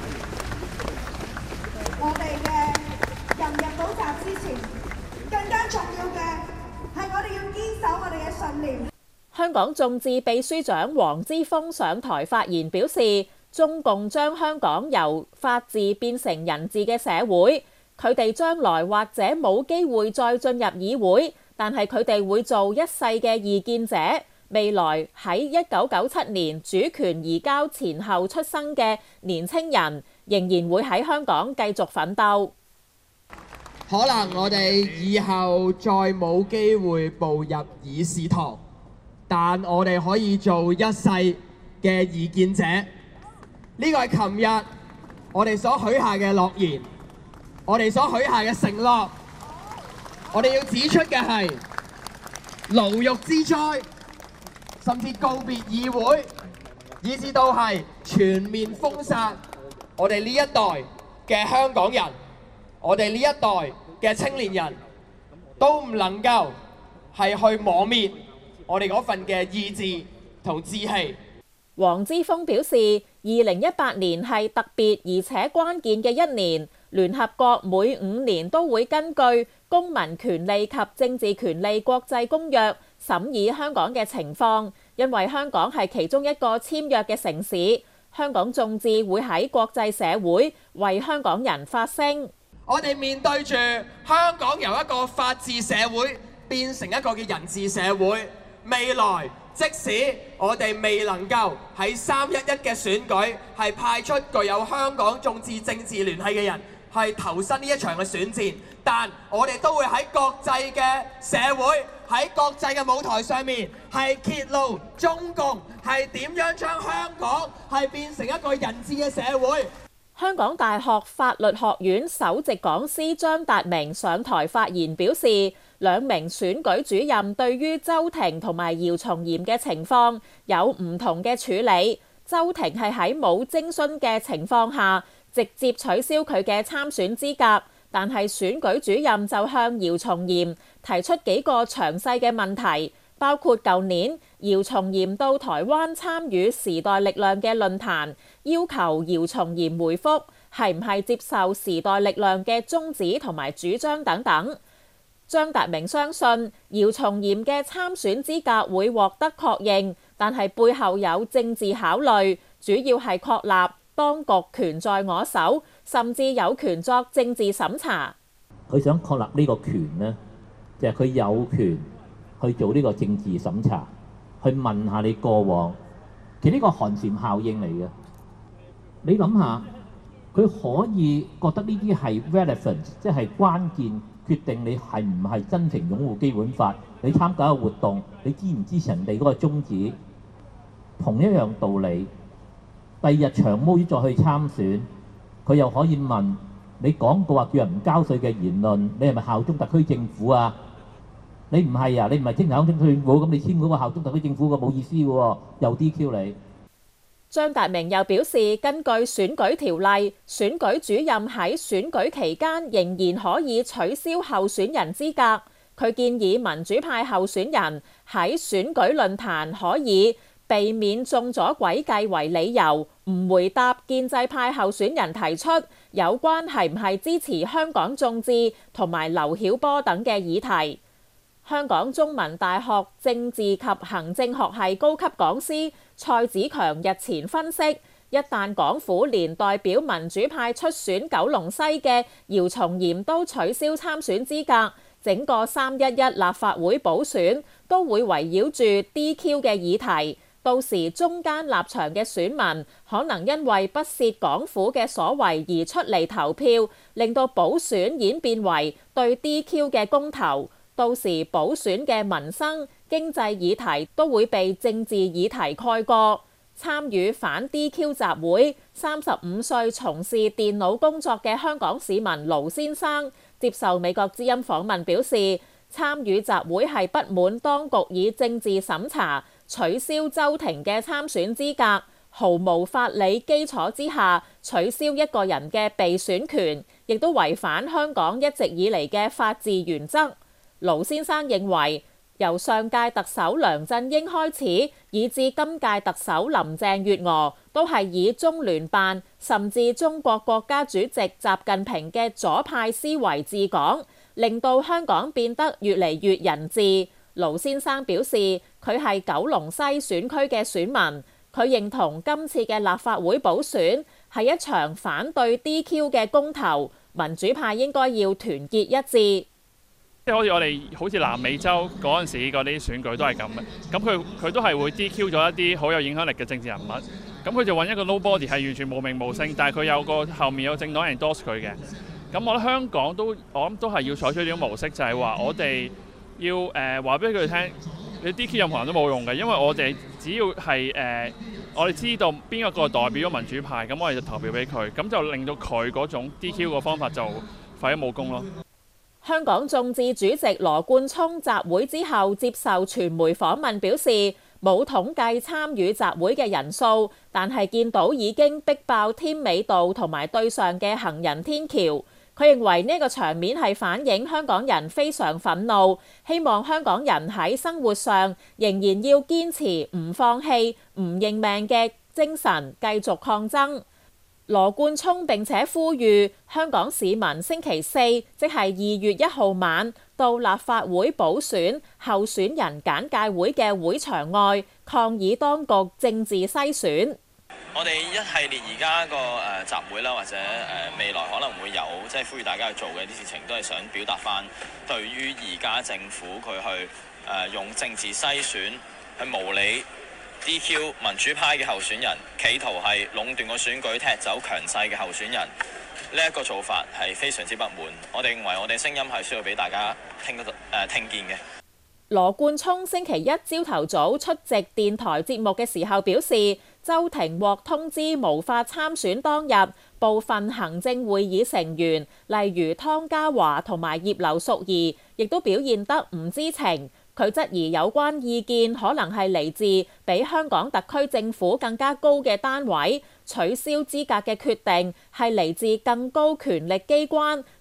Speaker 13: 我哋嘅人入到閘之前，更加重要嘅係我哋要堅守我哋嘅信念。
Speaker 11: 香港眾志秘書長黃之鋒上台發言表示，中共將香港由法治變成人治嘅社會，佢哋將來或者冇機會再進入議會。但係佢哋會做一世嘅異見者，未來喺一九九七年主權移交前後出生嘅年青人，仍然會喺香港繼續奮鬥。
Speaker 14: 可能我哋以後再冇機會步入議事堂，但我哋可以做一世嘅異見者。呢個係琴日我哋所許下嘅諾言，我哋所許下嘅承諾。我哋要指出嘅係牢獄之災，甚至告別議會，以至到係全面封殺我哋呢一代嘅香港人，我哋呢一代嘅青年人，都唔能夠係去磨滅我哋嗰份嘅意志同志氣。
Speaker 11: 黃之鋒表示，二零一八年係特別而且關鍵嘅一年，聯合國每五年都會根據《公民權利及政治權利國際公約》審議香港嘅情況，因為香港係其中一個簽約嘅城市，香港眾志會喺國際社會為香港人發聲。
Speaker 14: 我哋面對住香港由一個法治社會變成一個嘅人治社會，未來即使我哋未能夠喺三一一嘅選舉係派出具有香港眾志政治聯繫嘅人係投身呢一場嘅選戰，但我哋都會喺國際嘅社會，喺國際嘅舞台上面係揭露中共係點樣將香港係變成一個人治嘅社會。
Speaker 11: 香港大學法律學院首席講師張達明上台發言表示，兩名選舉主任對於周庭同埋姚松炎嘅情況有唔同嘅處理。周庭係喺冇徵詢嘅情況下直接取消佢嘅參選資格， 但係選舉主任就向姚松炎提出幾個詳細嘅問題，包括舊年姚松炎到台灣參與時代力量嘅論壇，要求姚松炎回覆係唔係接受時代力量嘅宗旨同埋主張等等。張達明相信姚松炎嘅參選資格會獲得確認，但係背後有政治考慮，主要係確立當局權在我手，甚至有權作政治審查。
Speaker 15: 佢想確立呢個權呢，就係佢有權去做呢個政治審查，去問下你過往。其實呢個寒蟬效應嚟嘅，你諗下，佢可以覺得呢啲係 relevant， 即係關鍵。決定你係唔係真情擁護基本法？你參加個活動，你支唔支持人哋嗰個宗旨？同一樣道理，第二日長毛再去參選，佢又可以問你講過話叫人唔交稅嘅言論，你係咪效忠特區政府啊？你唔係啊？你唔係聽效忠特區政府，咁你簽嗰個效忠特區政府嘅冇意思嘅喎，又 D Q 你。
Speaker 11: 張達明又表示，根據選舉條例，選舉主任喺選舉期間仍然可以取消候選人資格。佢建議民主派候選人喺選舉論壇可以避免中咗詭計為理由，唔回答建制派候選人提出有關係唔係支持香港眾志同埋劉曉波等嘅議題。香港中文大學政治及行政學系高級講師蔡子強日前分析，一旦港府連代表民主派出選九龍西嘅姚松炎都取消參選資格，整個三一一立法會補選都會圍繞住 D Q 嘅議題。到時中間立場嘅選民可能因為不屑港府嘅所為而出嚟投票，令到補選演變為對 D Q 嘅公投。到時補選嘅民生、經濟議題都會被政治議題蓋過。參與反 D Q 集會，三十五歲從事電腦工作嘅香港市民盧先生接受美國之音訪問表示，參與集會係不滿當局以政治審查取消周庭嘅參選資格，毫無法理基礎之下取消一個人嘅被選權，亦都違反香港一直以嚟嘅法治原則。盧先生認為，由上屆特首梁振英開始，以至今屆特首林鄭月娥，都係以中聯辦甚至中國國家主席習近平嘅左派思維治港，令到香港變得越嚟越人治。盧先生表示，佢係九龍西選區嘅選民，佢認同今次嘅立法會補選係一場反對 D Q 嘅公投，民主派應該要團結一致。
Speaker 16: 即係好似我哋好似南美洲嗰陣時嗰啲選舉都係咁嘅，咁佢佢都係會 D Q 咗一啲好有影響力嘅政治人物，咁佢就揾一個 nobody 係完全無名無姓，但係佢有個後面有政黨 endorse 佢嘅。咁我覺得香港都我諗都係要採取呢種模式，就係話我哋要誒話俾佢聽，你 D Q 任何人都冇用嘅，因為我哋只要係誒、呃、我哋知道邊一個代表咗民主派，咁我哋就投票俾佢，咁就令到佢嗰種 D Q 個方法就廢咗武功咯。
Speaker 11: 香港眾志主席羅冠聰集會之後接受傳媒訪問表示，冇統計參與集會嘅人數，但係見到已經逼爆添美道同埋對上嘅行人天橋。佢認為呢個場面係反映香港人非常憤怒，希望香港人喺生活上仍然要堅持唔放棄、唔認命嘅精神，繼續抗爭。羅冠聰並且呼籲香港市民星期四，即係二月一號晚，到立法會補選候選人簡介會嘅會場外抗議當局政治篩選。
Speaker 17: 我哋一系列而家個誒集會啦，或者誒未來可能會有即係呼籲大家去做嘅啲事情，都係想表達翻對於而家政府佢去誒用政治篩選去無理D Q 民主派嘅候選人，企圖係壟斷個選舉、踢走強勢嘅候選人，呢一個做法係非常之不滿。我哋認為我哋聲音係需要俾大家聽得到誒聽見嘅。
Speaker 11: 羅冠聰星期一朝頭早出席電台節目嘅時候表示，周庭獲通知無法參選當日，部分行政會議成員，例如湯家驊同埋葉劉淑儀，亦都表現得唔知情。佢質疑有關意見可能係嚟自比香港特區政府更加高嘅單位，取消資格嘅決定係嚟自更高權力機關，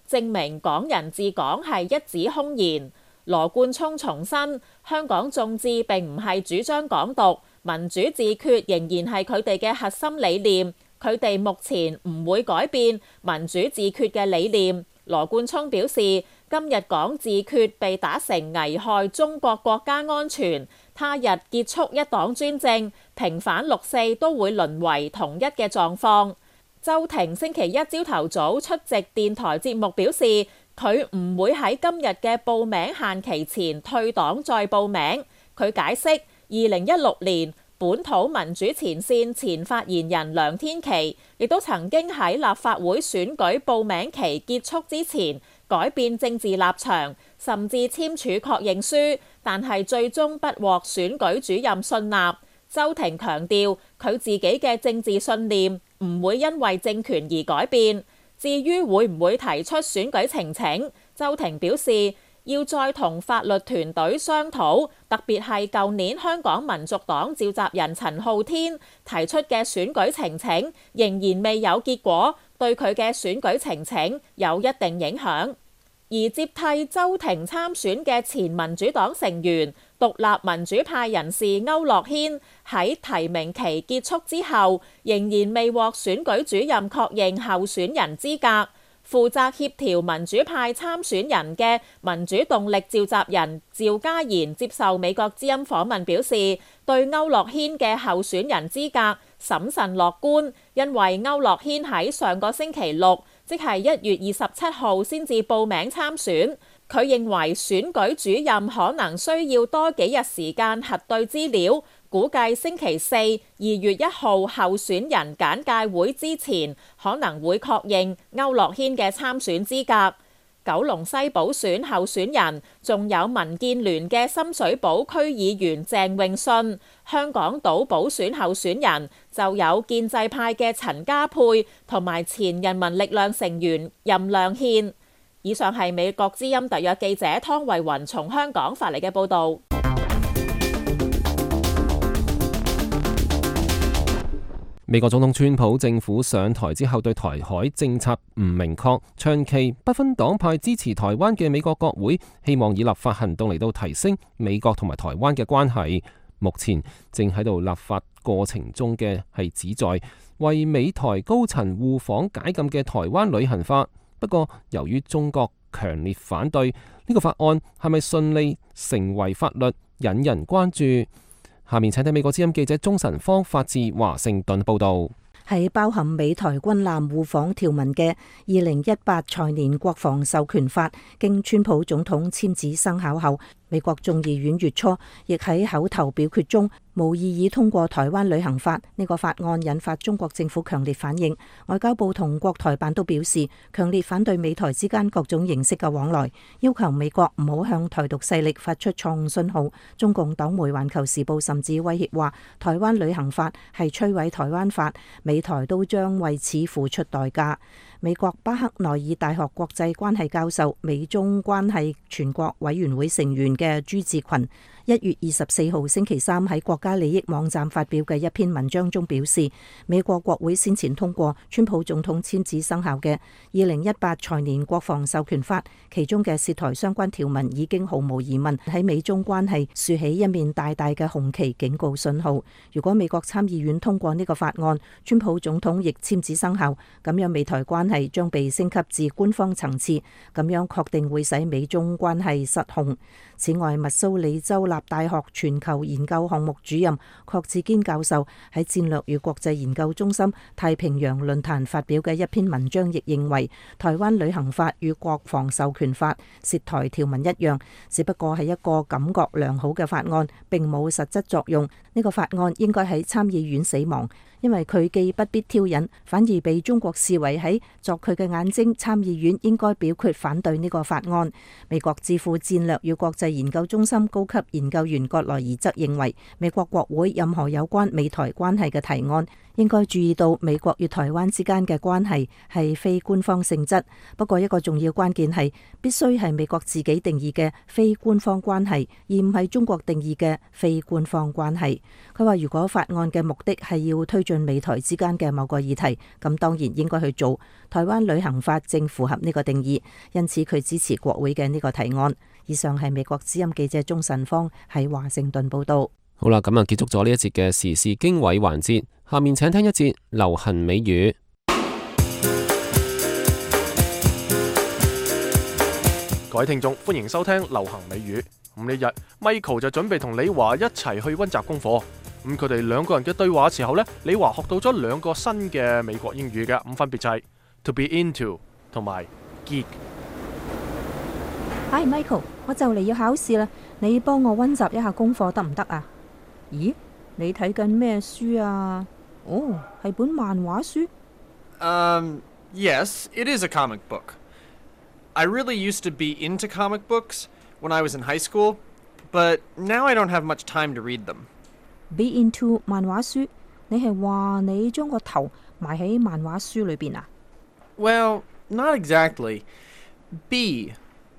Speaker 11: 證明港人治港係一紙空言。羅冠聰重申，香港眾志並唔係主張港獨，民主自決仍然係佢哋嘅核心理念，佢哋目前唔會改變民主自決嘅理念。羅冠聰表示，今日講自決被打成危害中國國家安全，他日結束一黨專政，平反六四都會淪為同一嘅狀況。周庭星期一朝頭早出席電台節目表示，佢唔會喺今日嘅報名限期前退黨再報名。佢解釋，二零一六年本土民主前線前發言人梁天琦亦都曾經喺立法會選舉報名期結束之前改變政治立場，甚至簽署確認書，但係最終不獲選舉主任信納。周庭強調，佢自己嘅政治信念唔會因為政權而改變。至於會唔會提出選舉呈請，周庭表示要再同法律團隊商討，特別係舊年香港民族黨召集人陳浩天提出嘅選舉呈請仍然未有結果，對佢嘅選舉呈請有一定影響。而接替周庭參選嘅前民主黨成員、獨立民主派人士區諾軒喺提名期結束之後，仍然未獲選舉主任確認候選人資格。負責協調民主派參選人嘅民主動力召集人趙家賢接受美國之音訪問表示，對區諾軒嘅候選人資格審慎樂觀，因為區諾軒喺上個星期六，即係一月二十七號先至報名參選。佢認為選舉主任可能需要多幾日時間核對資料，估計星期四二月一號候選人簡介會之前可能會確認區諾軒嘅參選資格。九龍西補選候選人仲有民建聯嘅深水埗區議員鄭泳舜，香港島補選候選人就有建制派嘅陳家佩同埋前人民力量成員任亮憲。以上係美國之音特約記者湯慧雲從香港發嚟嘅報導。
Speaker 2: 美國總統川普政府上台之後，對台海政策唔明確，長期不分黨派支持台灣嘅美國國會，希望以立法行動嚟到提升美國同埋台灣嘅關係。目前正喺度立法過程中嘅係旨在為美台高層互訪解禁嘅台灣旅行法。不過，由於中國強烈反對，呢個法案係咪順利成為法律，引人關注。下面請睇美國之音記者鍾晨芳發自華盛頓報道。
Speaker 9: 喺包含美台軍艦互訪條文嘅二零一八財年國防授權法，經川普總統簽字生效後，美國眾議院月初亦喺口頭表決中無異議通過台灣旅行法。呢個法案引發中國政府強烈反應，外交部同國台辦都表示強烈反對美台之間各種形式嘅往來，要求美國唔好向台獨勢力發出錯誤信號。中共黨媒《環球時報》甚至威脅話台灣旅行法係摧毀台灣法，美台都將為此付出代價。美國巴克內爾大學國際關係教授、美中關係全國委員會成員嘅朱志群，一月二十四號星期三喺國家利益網站發表嘅一篇文章中表示，美國國會先前通過川普總統簽字生效嘅二零一八財年國防授權法，其中嘅涉台相關條文已經毫無疑問喺美中關係豎起一面大大嘅紅旗警告信號。如果美國參議院通過呢個法案，川普總統亦簽字生效，咁樣美台關係將被升級至官方層次，咁樣確定會使美中關係失控。此外，密蘇里州立大學全球研究項目主任郝志堅教授喺戰略與國際研究中心太平洋論壇發表嘅一篇文章亦認為，台灣旅行法與國防授權法涉台條文一樣，只不過係一個感覺良好嘅法案，並冇實質作用。呢個法案應該喺參議院死亡，因為佢既不必挑釁，反而被中國視為喺作佢嘅眼睛，參議院應該表決反對呢個法案。美國智庫戰略與國際研究中心高級研究員葛萊爾則認為，美國國會任何有關美台關係嘅提案， 應該注意到美國與台灣之間嘅關係係非官方性質，不過一個重要關鍵係必須係美國自己定義嘅非官方關係，而唔係中國定義嘅非官方關係。佢話如果法案嘅目的係要推進美台之間嘅某個議題，咁當然應該去做。台灣旅行法正符合呢個定義，因此佢支持國會嘅呢個提案。以上係美國之音記者鍾晨芳喺華盛頓報道。
Speaker 2: 好啦，咁啊結束咗呢一節嘅時事經緯環節，下面請聽一節流行美語。
Speaker 1: 各位聽眾，歡迎收聽流行美語。咁呢日 Michael 就準備同李華一齊去溫習功課。咁佢哋兩個人嘅對話嘅時候呢，李華學到咗兩個新嘅美國英語嘅，咁分別就係 to be into 同埋 geek。
Speaker 9: Hi Michael，我就嚟要考試啦，你幫我溫習一下功課得唔得啊？咦，你睇緊咩書啊？哦，係本漫畫書。
Speaker 18: Um, yes, it is a comic book. I really used to be into comic books when I was in high school, but now I don't have much time to read them.
Speaker 9: Be into 漫畫書，你係話你將個頭埋喺漫畫書裏邊啊？
Speaker 18: Well, not exactly. Be,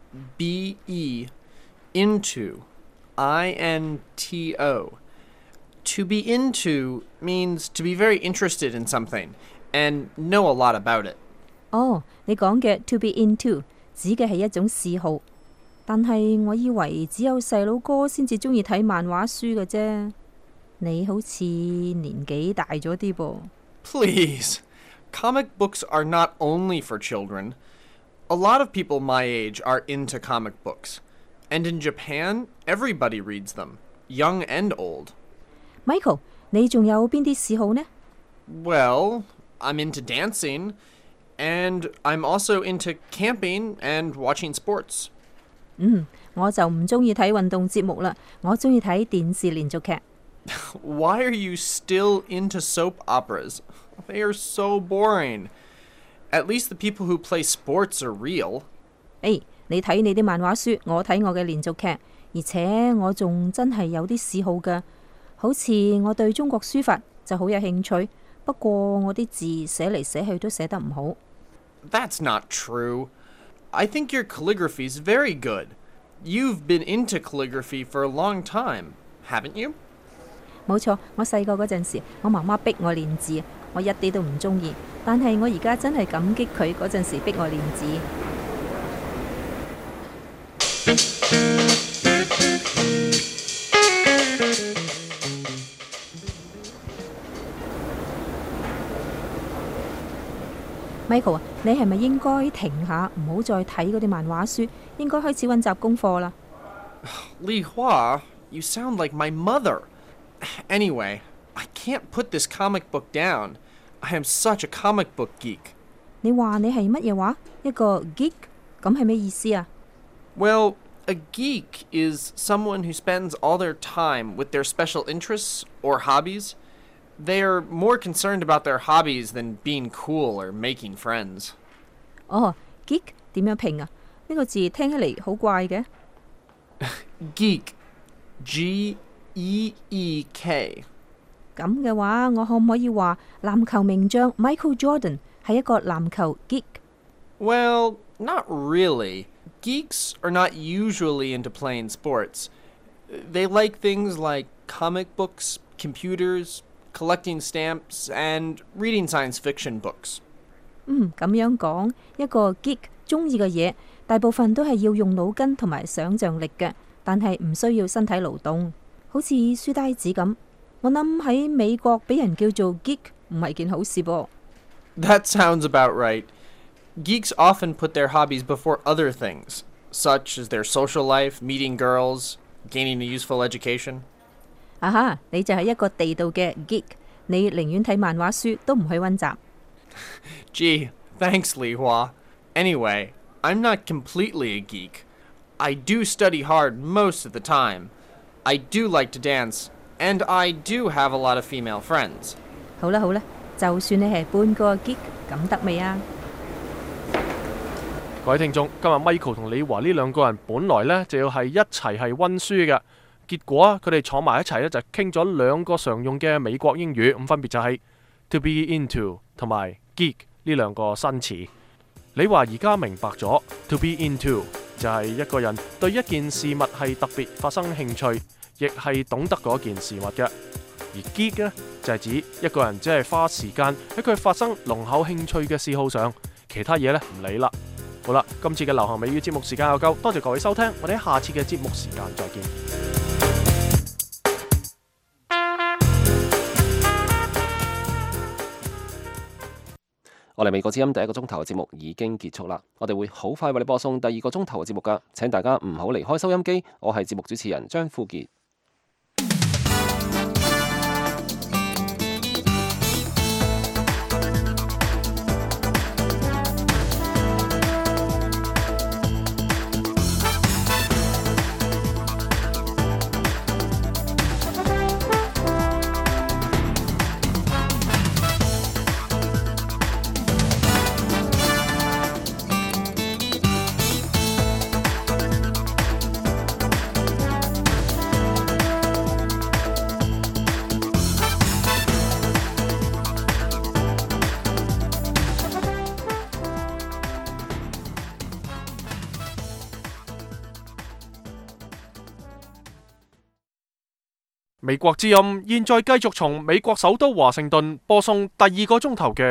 Speaker 18: B E, into, I N T O. To be into means to be very interested in something and know a lot about it.
Speaker 9: 哦，你講嘅 to be into 指嘅係一種嗜好，但係我以為只有細佬哥先至中意睇漫畫書嘅啫。你好似年紀大咗啲噃。
Speaker 18: Please, comic books are not only for children. A lot of people my age are into comic books. And in Japan, everybody reads them, young and old.
Speaker 9: Michael， 你仲有邊啲嗜好呢？
Speaker 18: Well, I'm into dancing, and I'm also into camping and watching sports.
Speaker 9: 嗯，我就唔中意睇運動節目啦，我中意睇電視連續劇。
Speaker 18: Why are you still into soap operas? They are so boring. At least the people who play sports are real.
Speaker 9: 誒，你睇你啲漫畫書，我睇我嘅連續劇，而且我仲真係有啲嗜好㗎。好似我對中國書法就好有興趣，不過我啲字寫嚟寫去都寫得唔好。
Speaker 18: That's not true. I think your calligraphy is very good. You've been into calligraphy for a long time, haven't you?
Speaker 9: 冇錯，我細個嗰陣時，我媽媽逼我練字，我一啲都唔中意。但係我而家真係感激佢嗰陣時逼我練字。Michael 啊，你係咪應該停下，唔好再睇嗰啲漫畫書，應該開始溫習功課啦？
Speaker 18: Li Hua, you sound like my mother. Anyway, I can't put this comic book down. I am such a comic book geek.
Speaker 9: 你話你係乜嘢話？一個 geek？ 咁係咩意思啊？
Speaker 18: Well, a geek is someone who spends all their time with their special interests or hobbies. They are more concerned about their hobbies than being cool or making friends.
Speaker 9: 哦 ，geek 點樣拼啊？呢個字聽起嚟好怪嘅。
Speaker 18: Geek, G E E K。
Speaker 9: 咁嘅話，我可唔可以話籃球名將 Michael Jordan 係一個籃球 geek？
Speaker 18: Well, not really. Geeks are not usually into playing sports. They like things like comic books, computers, collecting stamps, and reading science fiction books.
Speaker 9: 嗯，咁樣講，一個 geek 中意嘅嘢，大部分都係要用腦筋同埋想像力嘅，但係唔需要身體勞動，好似書呆子咁。我諗喺美國俾人叫做 geek 唔係件好事噃。
Speaker 18: That sounds about right. Geeks often put their hobbies before other things, such as their social life, meeting girls, gaining a useful education.
Speaker 9: 啊哈，你就係一個地道嘅 geek， 你寧願睇漫畫書都唔去溫習。
Speaker 18: Gee, thanks, Li Hua. Anyway, I'm not completely a geek. I do study hard most of the time. I do like to dance, and I do have a lot of female friends.
Speaker 9: 好啦好啦，就算你係半個 geek， 咁得未啊？
Speaker 1: 各位聽眾，今日 Michael 同李華呢兩個人本來呢就要係一齊係溫書嘅，結果啊佢哋坐埋一齊呢就傾咗兩個常用嘅美國英語，咁分別就係 to be into 同埋 geek 呢兩個新詞。你話而家明白咗 to be into 就係一個人對一件事物係特別發生興趣，亦係懂得嗰件事物嘅。而 geek 呢，就係指一個人只係花時間喺佢發生濃厚興趣嘅嗜好上，其他嘢呢唔理啦。好啦，今次嘅流行美語節目時間又夠，多謝各位收聽，我哋喺下次嘅節目時間再見。
Speaker 2: 我哋美國之音第一個鐘頭嘅節目已經結束啦，我哋會好快為你播送第二個鐘頭嘅節目噶，請大家唔好離開收音機。我係節目主持人張富傑。
Speaker 1: 美國之音現在繼續從美國首都華盛頓播送第二個鐘頭嘅